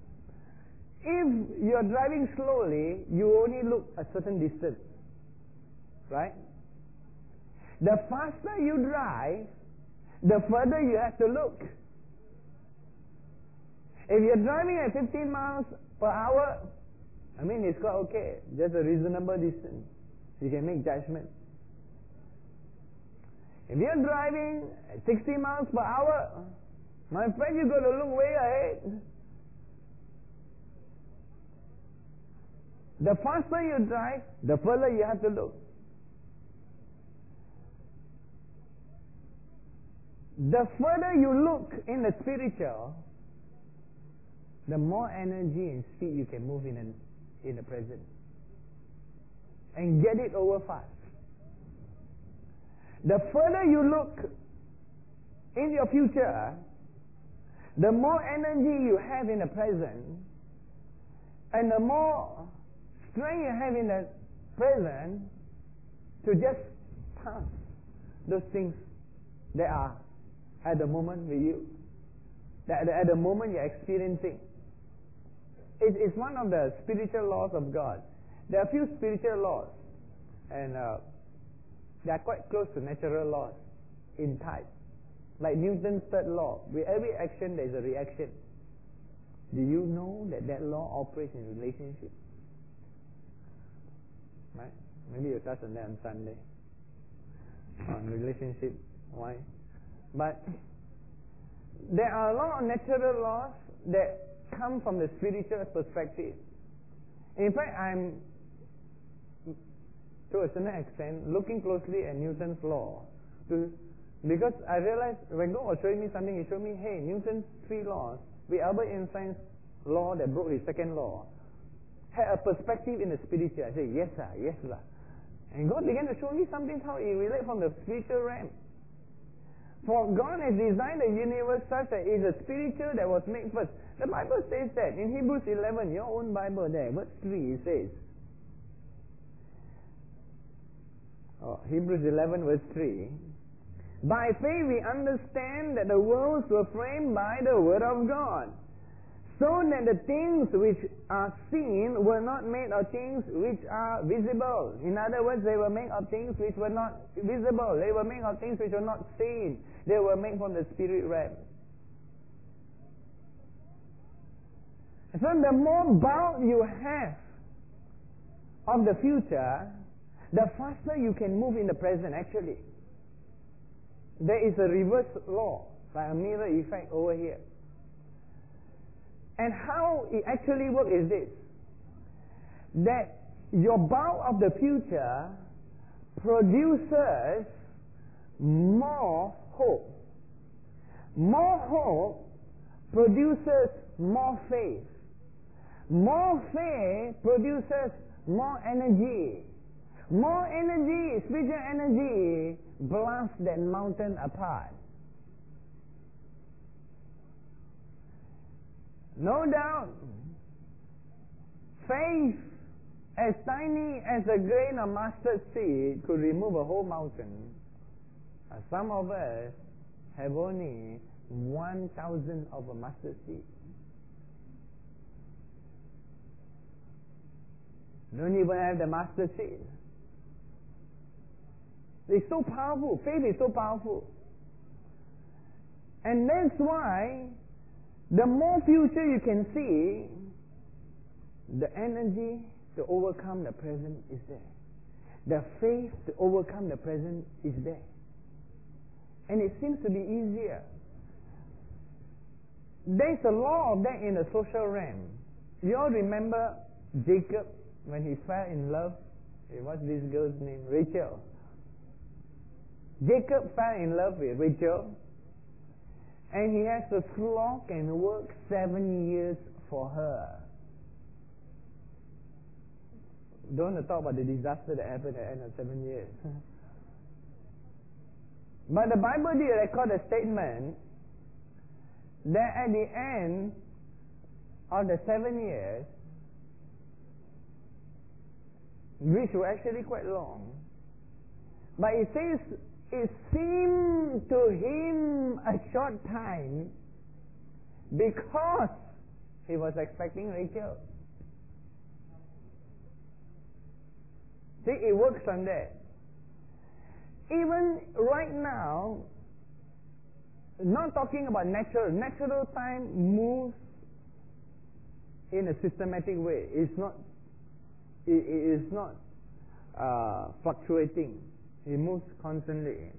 If you're driving slowly, you only look a certain distance, right? The faster you drive, the further you have to look. If you're driving at 15 miles per hour, I mean, it's quite okay. Just a reasonable distance. You can make judgment. If you're driving at 60 miles per hour, my friend, you've got to look way ahead. The faster you drive, the further you have to look. The further you look in the spiritual, the more energy and speed you can move in the present and get it over fast. The further you look in your future, the more energy you have in the present, and the more strength you have in the present to just pass those things that are at the moment with you, that at the moment you're experiencing. It's one of the spiritual laws of God. There are a few spiritual laws, and they are quite close to natural laws in type. Like Newton's third law. With every action there is a reaction. Do you know that law operates in relationship? Right? Maybe you'll touch on that on Sunday. On relationship. Why? But there are a lot of natural laws that come from the spiritual perspective. In fact, I'm, to a certain extent, looking closely at Newton's law because I realized when God was showing me something, He showed me, hey, Newton's 3 laws with Albert Einstein's law that broke his second law had a perspective in the spiritual. I said, yes sir, yes sir. And God began to show me something how it relates from the spiritual realm. For God has designed the universe such that it is a spiritual that was made first. The Bible says that in Hebrews 11, your own Bible there, verse 3, it says, Hebrews 11 verse 3, by faith we understand that the worlds were framed by the word of God, so that the things which are seen were not made of things which are visible. In other words, they were made of things which were not visible. They were made of things which were not seen. They were made from the spirit realm. So the more bulk you have of the future, the faster you can move in the present actually. There is a reverse law, like a mirror effect over here. And how it actually works is this, that your bulk of the future produces more hope. More hope produces more faith. More faith produces more energy. More energy, spiritual energy, blasts that mountain apart. No doubt, faith as tiny as a grain of mustard seed could remove a whole mountain. Some of us have only 1,000 of a mustard seed. Don't even have the mustard seed. It's so powerful. Faith is so powerful. And that's why the more future you can see, the energy to overcome the present is there. The faith to overcome the present is there. And it seems to be easier. There's a law of that in the social realm. You all remember Jacob when he fell in love? What's this girl's name? Rachel. Jacob fell in love with Rachel, and he has to slog and work 7 years for her. Don't want to talk about the disaster that happened at the end of 7 years. But the Bible did record a statement that at the end of the 7 years, which were actually quite long, but it says it seemed to him a short time because he was expecting Rachel. See, it works on that. Even right now, not talking about natural time moves in a systematic way. It is not fluctuating. It moves constantly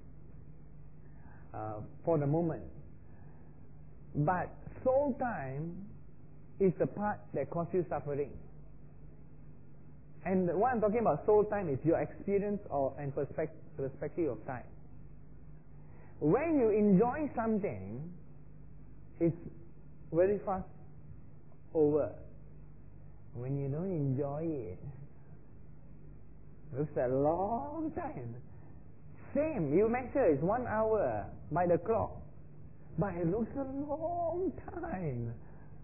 for the moment. But soul time is the part that causes you suffering. And what I'm talking about soul time is your experience and perspective of time. When you enjoy something, it's very fast over. When you don't enjoy it, looks a long time. Same, you measure it's 1 hour by the clock, but it looks a long time.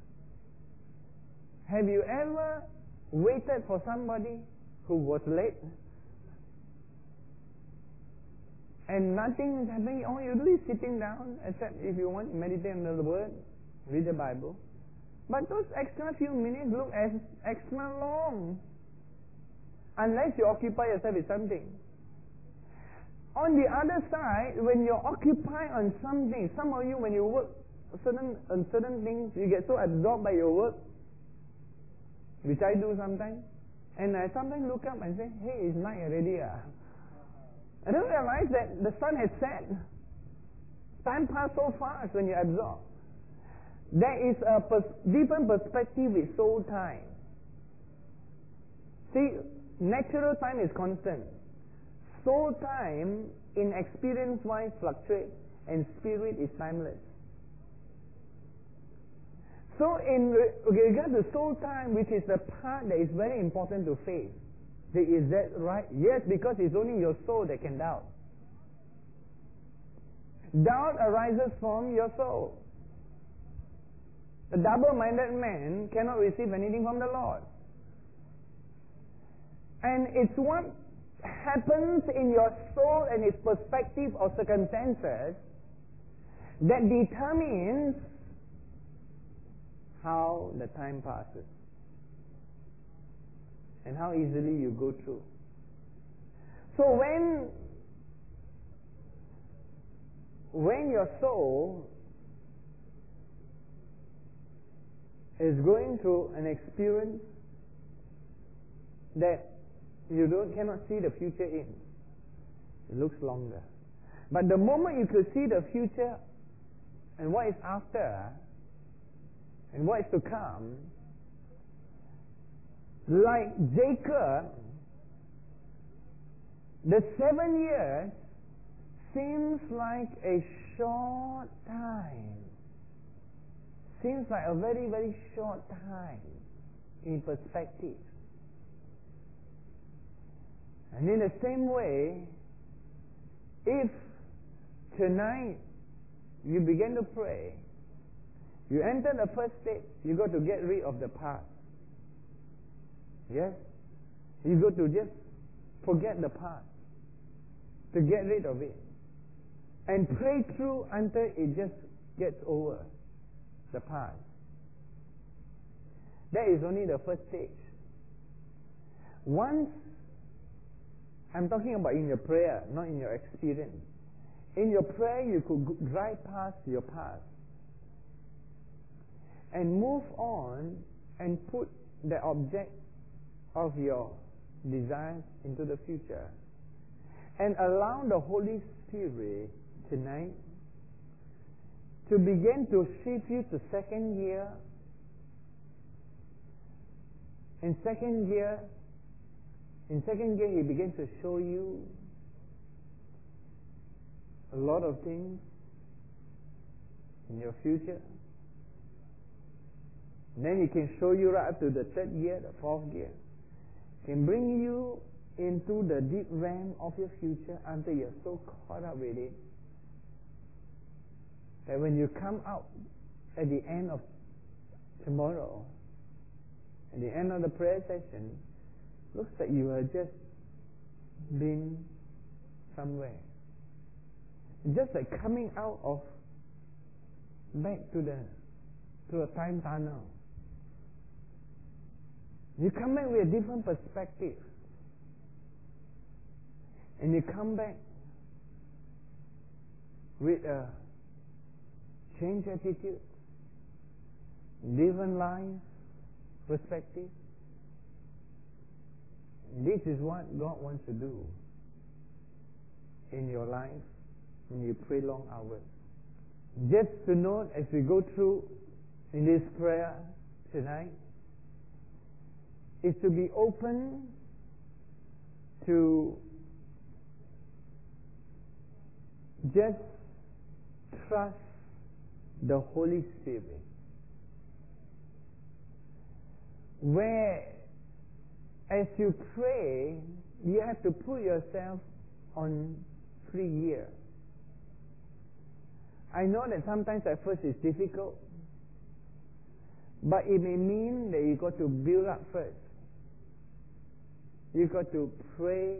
Have you ever waited for somebody who was late and nothing is happening? All you do is sitting down, except if you want to meditate on the word, read the Bible. But those extra few minutes look as extra long unless you occupy yourself with something. On the other side, when you're occupied on something, some of you, when you work on certain things, you get so absorbed by your work, which I do sometimes, and I sometimes look up and say, hey, it's night already. I don't realize that the sun has set. Time passes so fast when you're absorbed. There is a different perspective with soul time. See, natural time is constant. Soul time, in experience-wise, fluctuates, and spirit is timeless. So, in regard to soul time, which is the part that is very important to faith, is that right? Yes, because it's only your soul that can doubt. Doubt arises from your soul. A double-minded man cannot receive anything from the Lord. And it's what happens in your soul and its perspective or circumstances that determines how the time passes and how easily you go through. So when your soul is going through an experience that you cannot see the future in, it looks longer. But the moment you could see the future and what is after and what is to come, like Jacob, the 7 years seems like a short time. Seems like a very, very short time in perspective. And in the same way, if tonight you begin to pray, you enter the first stage, you got to get rid of the past. Yes? You got to just forget the past, to get rid of it, and pray through until it just gets over, the past. That is only the first stage. Once, I'm talking about in your prayer, not in your experience. In your prayer, you could drive past your past and move on and put the object of your desires into the future and allow the Holy Spirit tonight to begin to shift you to second gear. In second gear, He begins to show you a lot of things in your future. And then He can show you right up to the third gear, the fourth gear. He can bring you into the deep realm of your future until you're so caught up with it that when you come out at the end of tomorrow, at the end of the prayer session, looks like you have just been somewhere. Just like coming out of back to a time tunnel. You come back with a different perspective. And you come back with a changed attitude, different life perspective. This is what God wants to do in your life when you pray long hours. Just to note, as we go through in this prayer tonight, is to be open to just trust the Holy Spirit. Where as you pray, you have to put yourself on free gear. I know that sometimes at first it's difficult, but it may mean that you got to build up first. You got to pray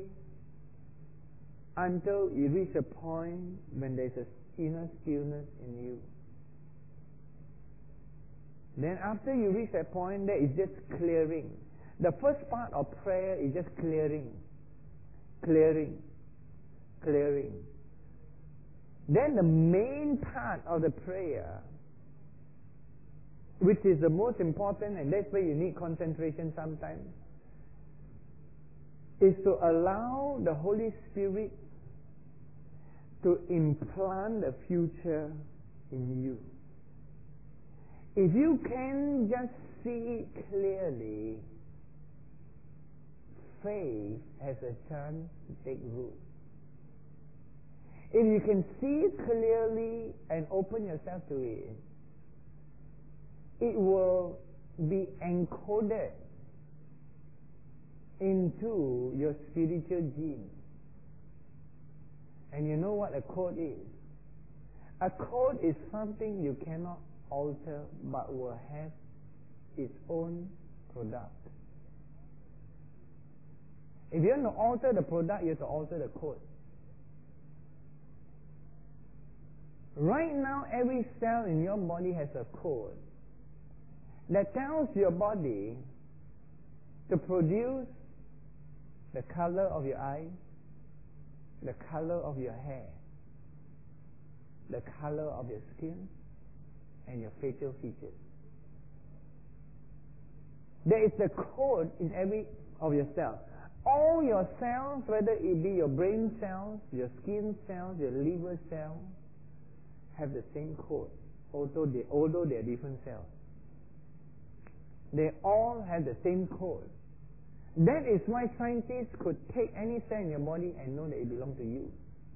until you reach a point when there's an inner stillness in you. Then after you reach that point, that is just clearing. The first part of prayer is just clearing clearing. Then the main part of the prayer, which is the most important, and that's where you need concentration sometimes, is to allow the Holy Spirit to implant the future in you. If you can just see it clearly, faith has a chance to take root. If you can see it clearly and open yourself to it, it will be encoded into your spiritual gene. And you know what a code is? A code is something you cannot alter but will have its own product. If you want to alter the product, you have to alter the code. Right now, every cell in your body has a code that tells your body to produce the color of your eyes, the color of your hair, the color of your skin, and your facial features. There is a code in every of your cells. All your cells, whether it be your brain cells, your skin cells, your liver cells, have the same code, although they are different cells. They all have the same code. That is why scientists could take any cell in your body and know that it belongs to you.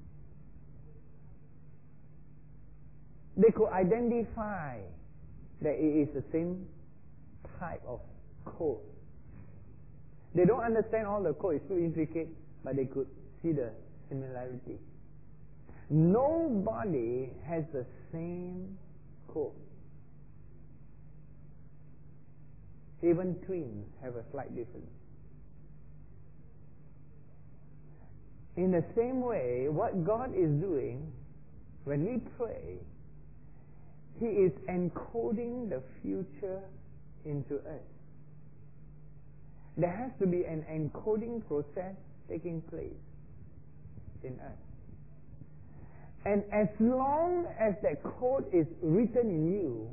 They could identify that it is the same type of code. They don't understand all the code, it's too intricate, but they could see the similarity. Nobody has the same code. Even twins have a slight difference. In the same way, what God is doing when we pray, He is encoding the future into us. There has to be an encoding process taking place in us. And as long as that code is written in you,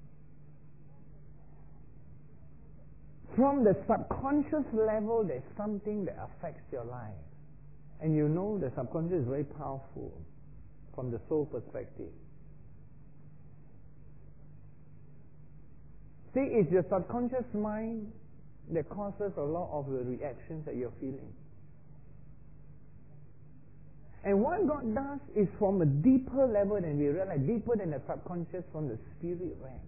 from the subconscious level, there's something that affects your life. And you know the subconscious is very powerful from the soul perspective. See, it's your subconscious mind that causes a lot of the reactions that you're feeling. And what God does is from a deeper level than we realize, deeper than the subconscious, from the spirit realm.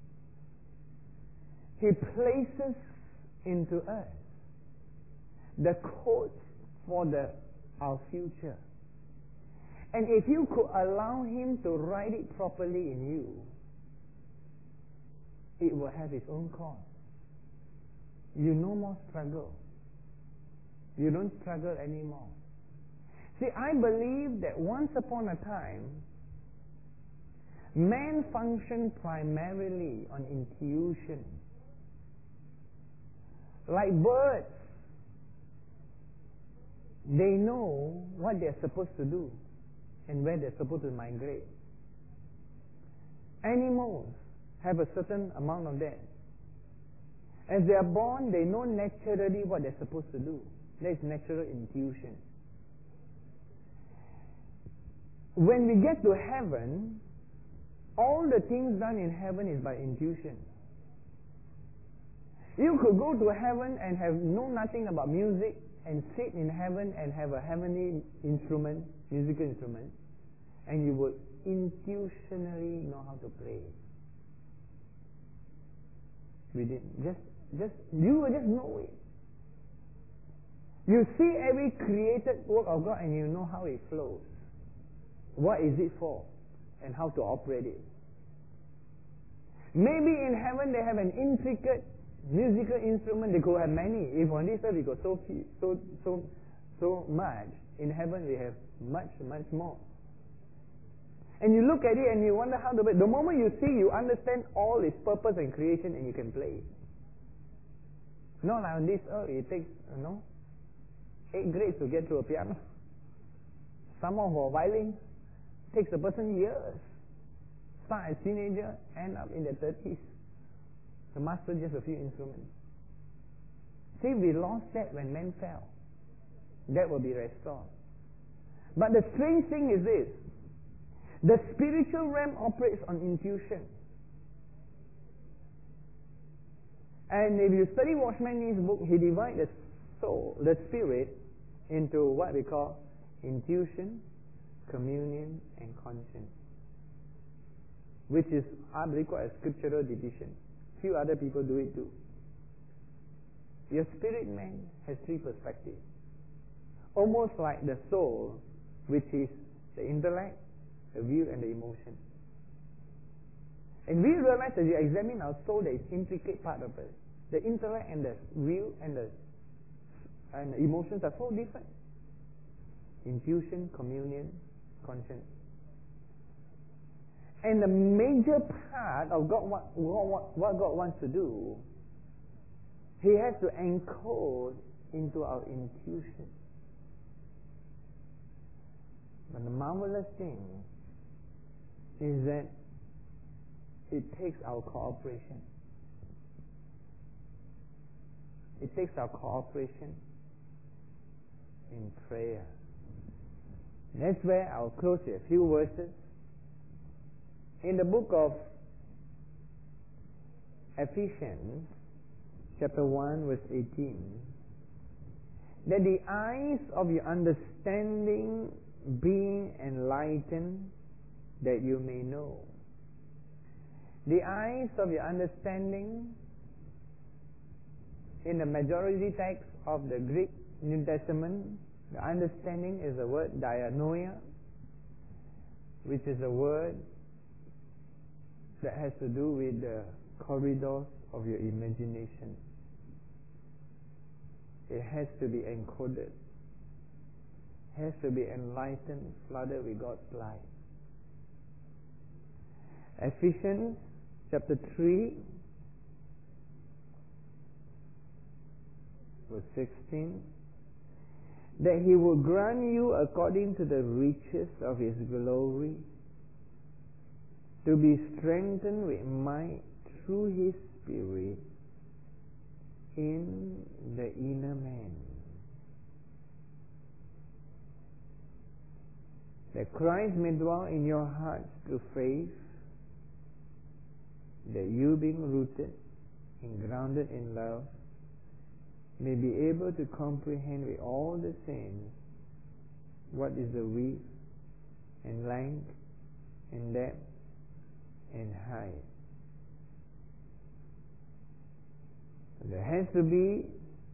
He places into us the codes for our future. And if you could allow Him to write it properly in you, it will have its own cause. You no more struggle. You don't struggle anymore. See, I believe that once upon a time, man functioned primarily on intuition. Like birds, they know what they're supposed to do and where they're supposed to migrate. Animals have a certain amount of that. As they are born, they know naturally what they're supposed to do. That is natural intuition. When we get to heaven, all the things done in heaven is by intuition. You could go to heaven and know nothing about music and sit in heaven and have a heavenly instrument, musical instrument, and you would intuitionally know how to play it. You will just know it. You see every created work of God and you know how it flows. What is it for? And how to operate it. Maybe in heaven they have an intricate musical instrument. They could have many. If on this earth we got so much, in heaven we have much more. And you look at it and you wonder how to play. The moment you see, you understand all its purpose and creation, and you can play it. Not like on this earth, it takes 8 grades to get through a piano. Some of our violins takes a person years. Start as teenager, end up in their 30s. To master just a few instruments. See, we lost that when man fell. That will be restored. But the strange thing is this. The spiritual realm operates on intuition. And if you study Watchman Nee's book, he divides the soul, the spirit, into what we call intuition, communion, and conscience. Which is, I believe, called a scriptural division. Few other people do it too. Your spirit man has three perspectives. Almost like the soul, which is the intellect, the will, and the emotion. And we realize that you examine our soul, there is intricate part of it. The intellect and the will and the emotions are so different. Intuition, communion, conscience. And the major part of what God wants to do, He has to encode into our intuition. But the marvelous thing is that it takes our cooperation. It takes our cooperation in prayer. That's where I'll close with a few verses. In the book of Ephesians, chapter 1, verse 18, that the eyes of your understanding being enlightened, that you may know. The eyes of your understanding, in the majority text of the Greek New Testament, the understanding is the word dianoia, which is a word that has to do with the corridors of your imagination. It has to be encoded, has to be enlightened, flooded with God's light. Ephesians chapter 3, verse 16, that He will grant you according to the riches of His glory to be strengthened with might through His Spirit in the inner man, that Christ may dwell in your hearts through faith, that you, being rooted and grounded in love, may be able to comprehend with all the saints what is the width and length and depth and height. There has to be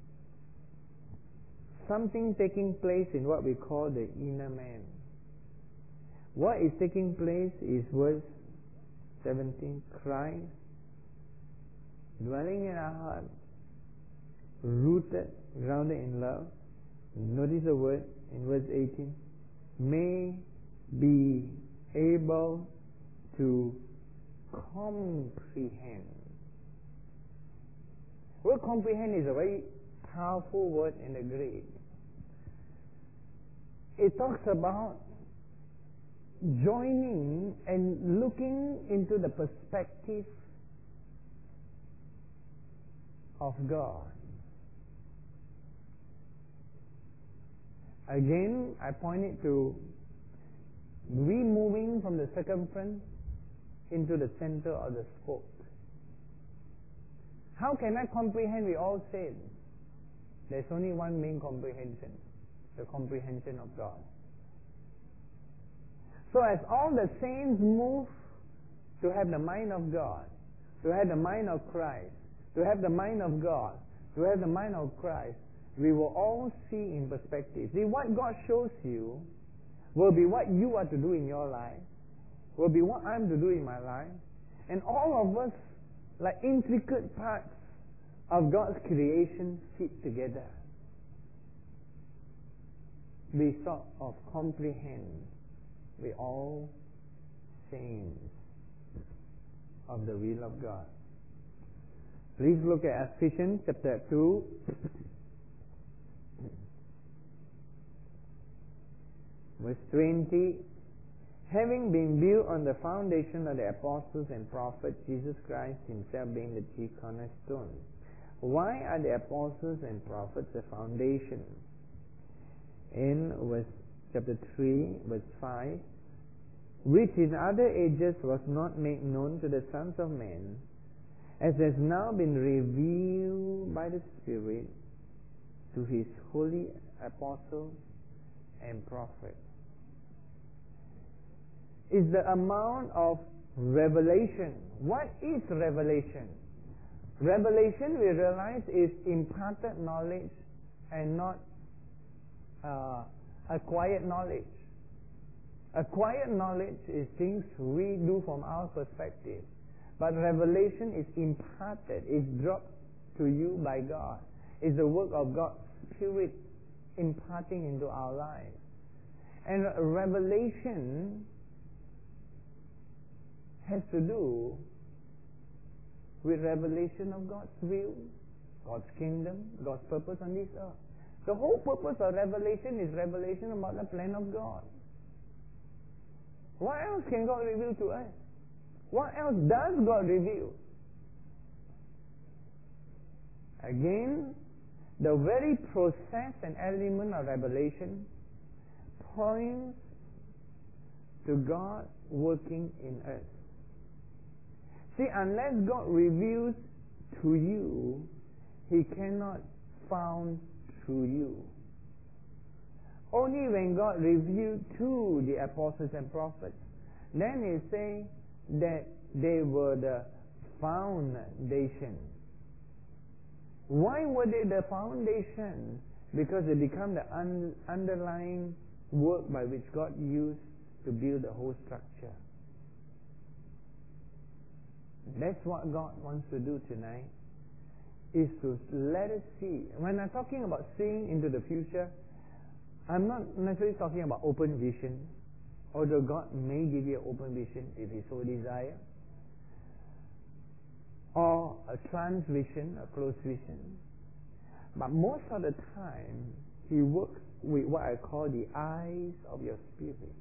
something taking place in what we call the inner man. What is taking place is verse 17, Christ dwelling in our heart, rooted, grounded in love. Notice the word in verse 18, may be able to comprehend. The word comprehend is a very powerful word in the Greek. It talks about joining and looking into the perspective of God. Again, I point it to removing from the circumference into the center of the spoke. How can I comprehend with all saints? There's only one main comprehension, the comprehension of God. So as all the saints move to have the mind of God, to have the mind of Christ, to have the mind of God, to have the mind of Christ, we will all see in perspective. See, what God shows you will be what you are to do in your life, will be what I'm to do in my life, and all of us, like intricate parts of God's creation, fit together. We sort of comprehend with all saints of the will of God. Please look at Ephesians chapter 2. Verse 20, having been built on the foundation of the apostles and prophets, Jesus Christ himself being the chief cornerstone. Why are the apostles and prophets the foundation? In chapter 3, verse 5, which in other ages was not made known to the sons of men, as has now been revealed by the Spirit to his holy apostles and prophets. Is the amount of revelation. What is revelation? Revelation, we realize, is imparted knowledge and not acquired knowledge. Acquired knowledge is things we do from our perspective. But revelation is imparted, is dropped to you by God. It's the work of God's Spirit imparting into our lives. And revelation has to do with revelation of God's will, God's kingdom, God's purpose on this earth. The whole purpose of revelation is revelation about the plan of God. What else can God reveal to us? What else does God reveal? Again, the very process and element of revelation points to God working in us. See, unless God reveals to you, He cannot found through you. Only when God revealed to the apostles and prophets, then He say that they were the foundation. Why were they the foundation? Because they become the underlying work by which God used to build the whole structure. That's what God wants to do tonight, is to let us see. When I'm talking about seeing into the future, I'm not necessarily talking about open vision, although God may give you an open vision if He so desire, or a trance vision, a closed vision. But most of the time, He works with what I call the eyes of your spirit.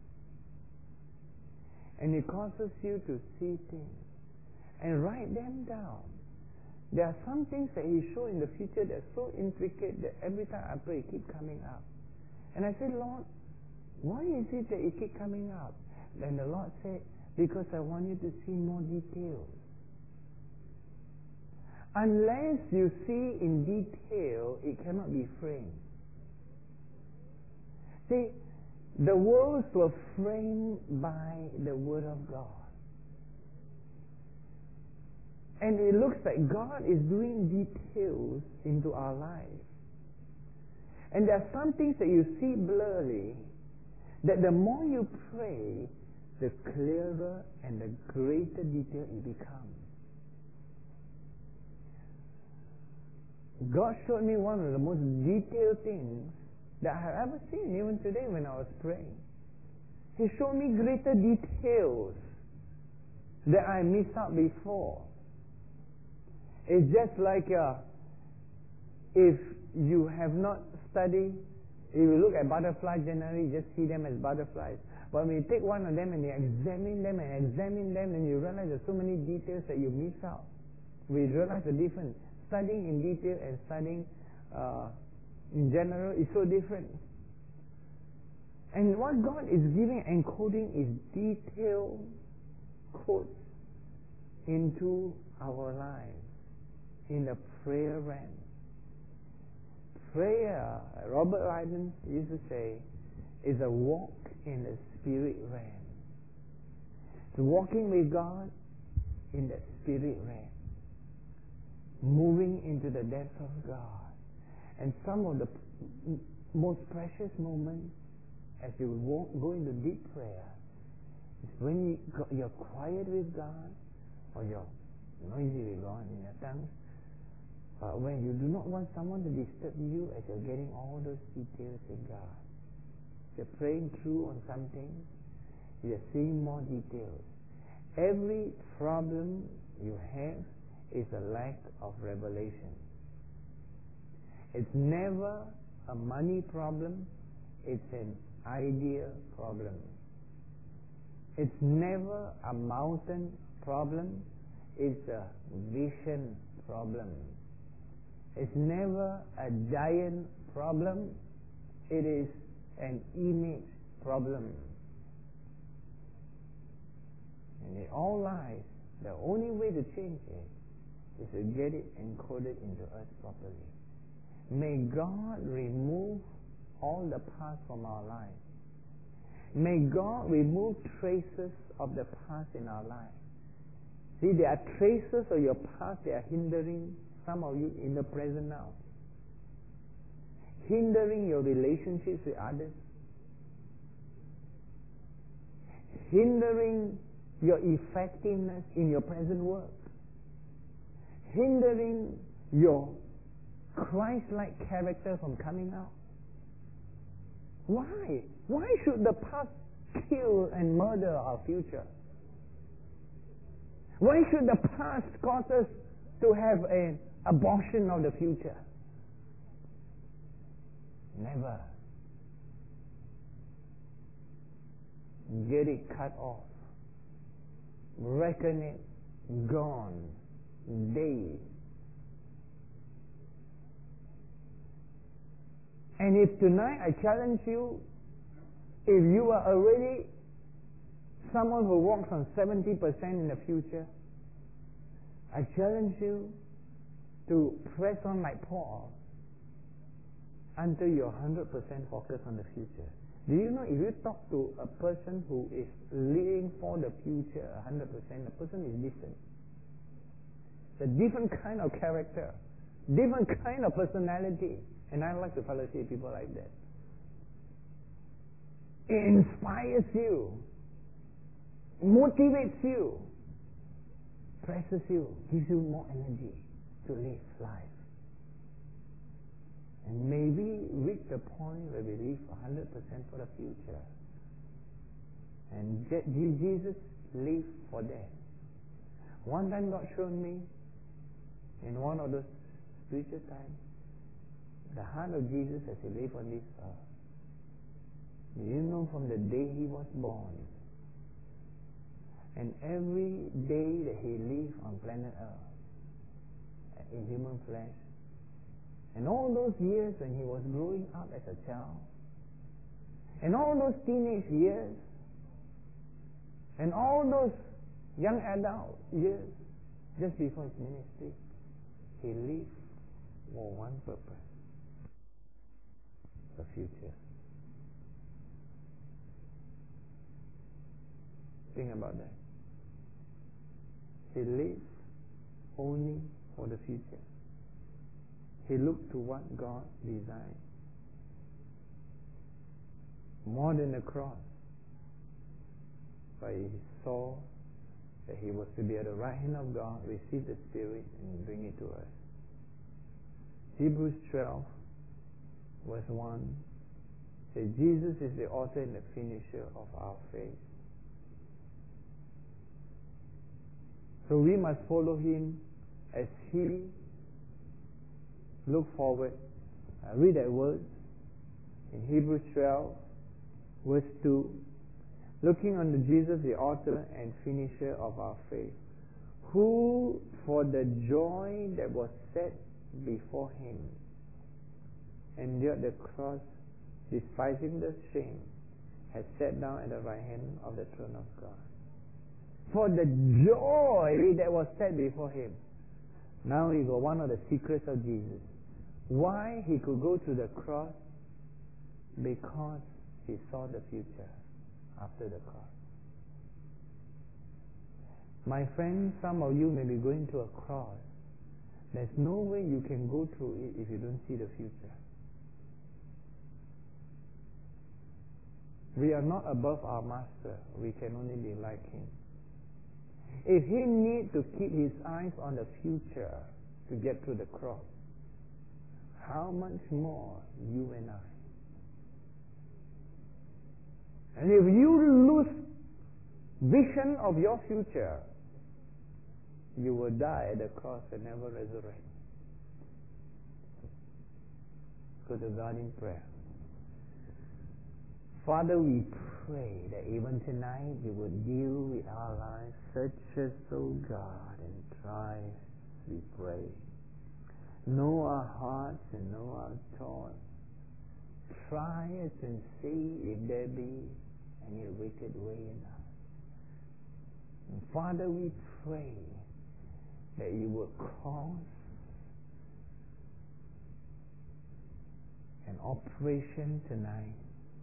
And He causes you to see things and write them down. There are some things that He show in the future that are so intricate that every time I pray, it keep coming up. And I said, Lord, why is it that it keep coming up? Then the Lord said, because I want you to see more details. Unless you see in detail, it cannot be framed. See, the worlds were framed by the Word of God. And it looks like God is doing details into our lives. And there are some things that you see blurry, that the more you pray, the clearer and the greater detail it becomes. God showed me one of the most detailed things that I have ever seen, even today when I was praying. He showed me greater details that I missed out before. It's just like if you have not studied, if you look at butterflies generally, you just see them as butterflies. But when you take one of them and you examine them, then you realize there's so many details that you miss out. We realize the difference. Studying in detail and studying in general is so different. And what God is giving and coding is detailed codes into our lives in the prayer realm. Prayer, Robert Ryden used to say, is a walk in the spirit realm. It's walking with God in the spirit realm, moving into the depths of God. And some of the most precious moments as you go into deep prayer is when you're quiet with God, or you're noisy with God in your tongues, but when you do not want someone to disturb you as you're getting all those details in God. You're praying through on something, you're seeing more details. Every problem you have is a lack of revelation. It's never a money problem, it's an idea problem. It's never a mountain problem. It's a vision problem. It's never a giant problem. It is an image problem. And in all lives, the only way to change it is to get it encoded into us properly. May God remove all the past from our lives. May God remove traces of the past in our lives. See, there are traces of your past that are hindering some of you in the present now. Hindering your relationships with others. Hindering your effectiveness in your present work. Hindering your Christ-like character from coming out. Why? Why should the past kill and murder our future? Why should the past cause us to have an abortion of the future? Never. Get it cut off. Reckon it gone. Dead. And if tonight I challenge you, if you are already someone who walks on 70% in the future, I challenge you to press on like Paul until you're 100% focused on the future. Do you know if you talk to a person who is living for the future 100%, the person is different. It's a different kind of character, different kind of personality. And I like to fellowship people like that. It inspires you, motivates you, presses you, gives you more energy to live life. And maybe reach the point where we live 100% for the future. And Jesus lived for that. One time God showed me, in one of those spiritual times, the heart of Jesus as he lived on this earth. You know, from the day he was born and every day that he lived on planet earth in human flesh, and all those years when he was growing up as a child, and all those teenage years, and all those young adult years just before his ministry, he lived for one purpose: the future. Think about that. He lived only for the future. He looked to what God designed. More than the cross. But he saw that he was to be at the right hand of God, receive the Spirit, and bring it to us. Hebrews 12, verse 1 says, Jesus is the author and the finisher of our faith. So we must follow him as he look forward. Read that word in Hebrews 12, verse 2. Looking unto Jesus, the author and finisher of our faith, who for the joy that was set before him endured the cross, despising the shame, has sat down at the right hand of the throne of God. For the joy that was set before him. Now you got one of the secrets of Jesus. Why he could go to the cross? Because he saw the future after the cross. My friend, some of you may be going to a cross. There's no way you can go through it if you don't see the future. We are not above our master. We can only be like him. If he needs to keep his eyes on the future to get to the cross, how much more you and I? And if you lose vision of your future, you will die at the cross and never resurrect. Go to God in prayer. Father, we pray that even tonight you would deal with our lives. Search us, O God, and try us, we pray. Know our hearts and know our thoughts. Try us and see if there be any wicked way in us. And Father, we pray that you will cause an operation tonight.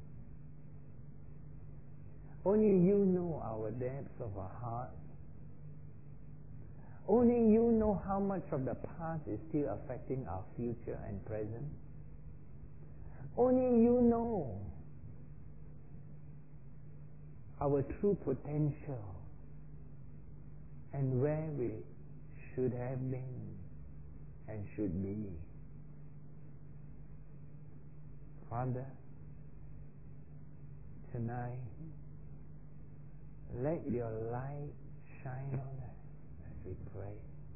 Only you know our depths of our hearts. Only you know how much of the past is still affecting our future and present. Only you know our true potential and where we should have been and should be. Father, tonight, let your light shine on us as we pray.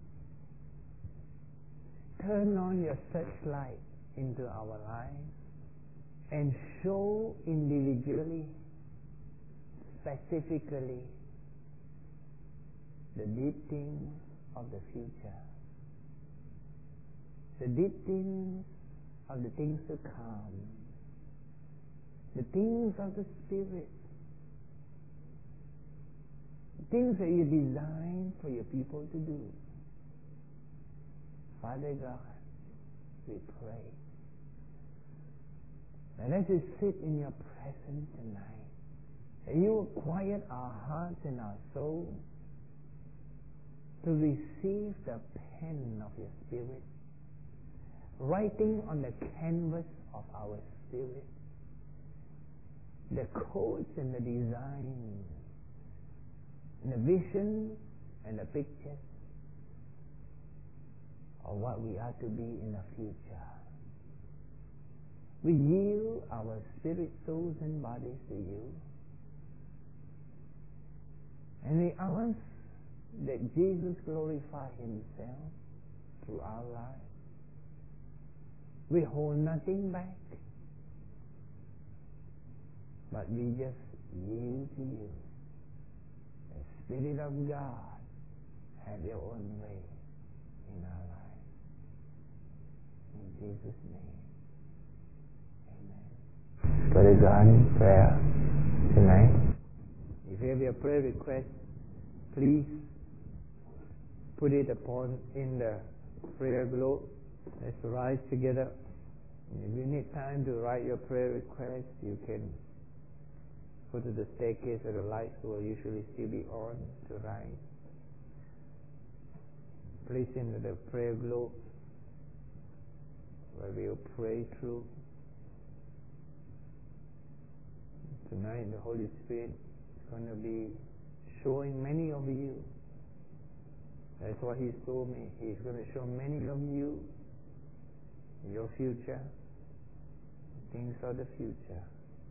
Turn on your searchlight into our lives and show individually, specifically, the deep things of the future, the deep things of the things to come, the things of the Spirit, things that you designed for your people to do. Father God, we pray. And as we sit in your presence tonight, that you will quiet our hearts and our souls to receive the pen of your Spirit, writing on the canvas of our spirit, the codes and the designs, and the vision and the pictures of what we are to be in the future. We yield our spirit, souls, and bodies to you. And we ask that Jesus glorify himself through our lives. We hold nothing back, but we just yield to you. The Spirit of God, have your own way in our lives. In Jesus' name, amen. Brother John, prayer tonight. If you have your prayer request, please put it in the prayer globe. Let's rise together. If you need time to write your prayer request, you can go to the staircase where the lights will usually still be on to write. Place into the prayer globe where we will pray through. Tonight the Holy Spirit is going to be showing many of you. That's what He told me. He's going to show many of you your future, things of the future.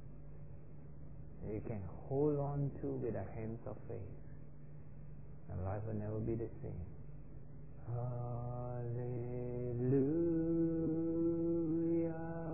You can hold on to with the hands of faith, and life will never be the same. Hallelujah.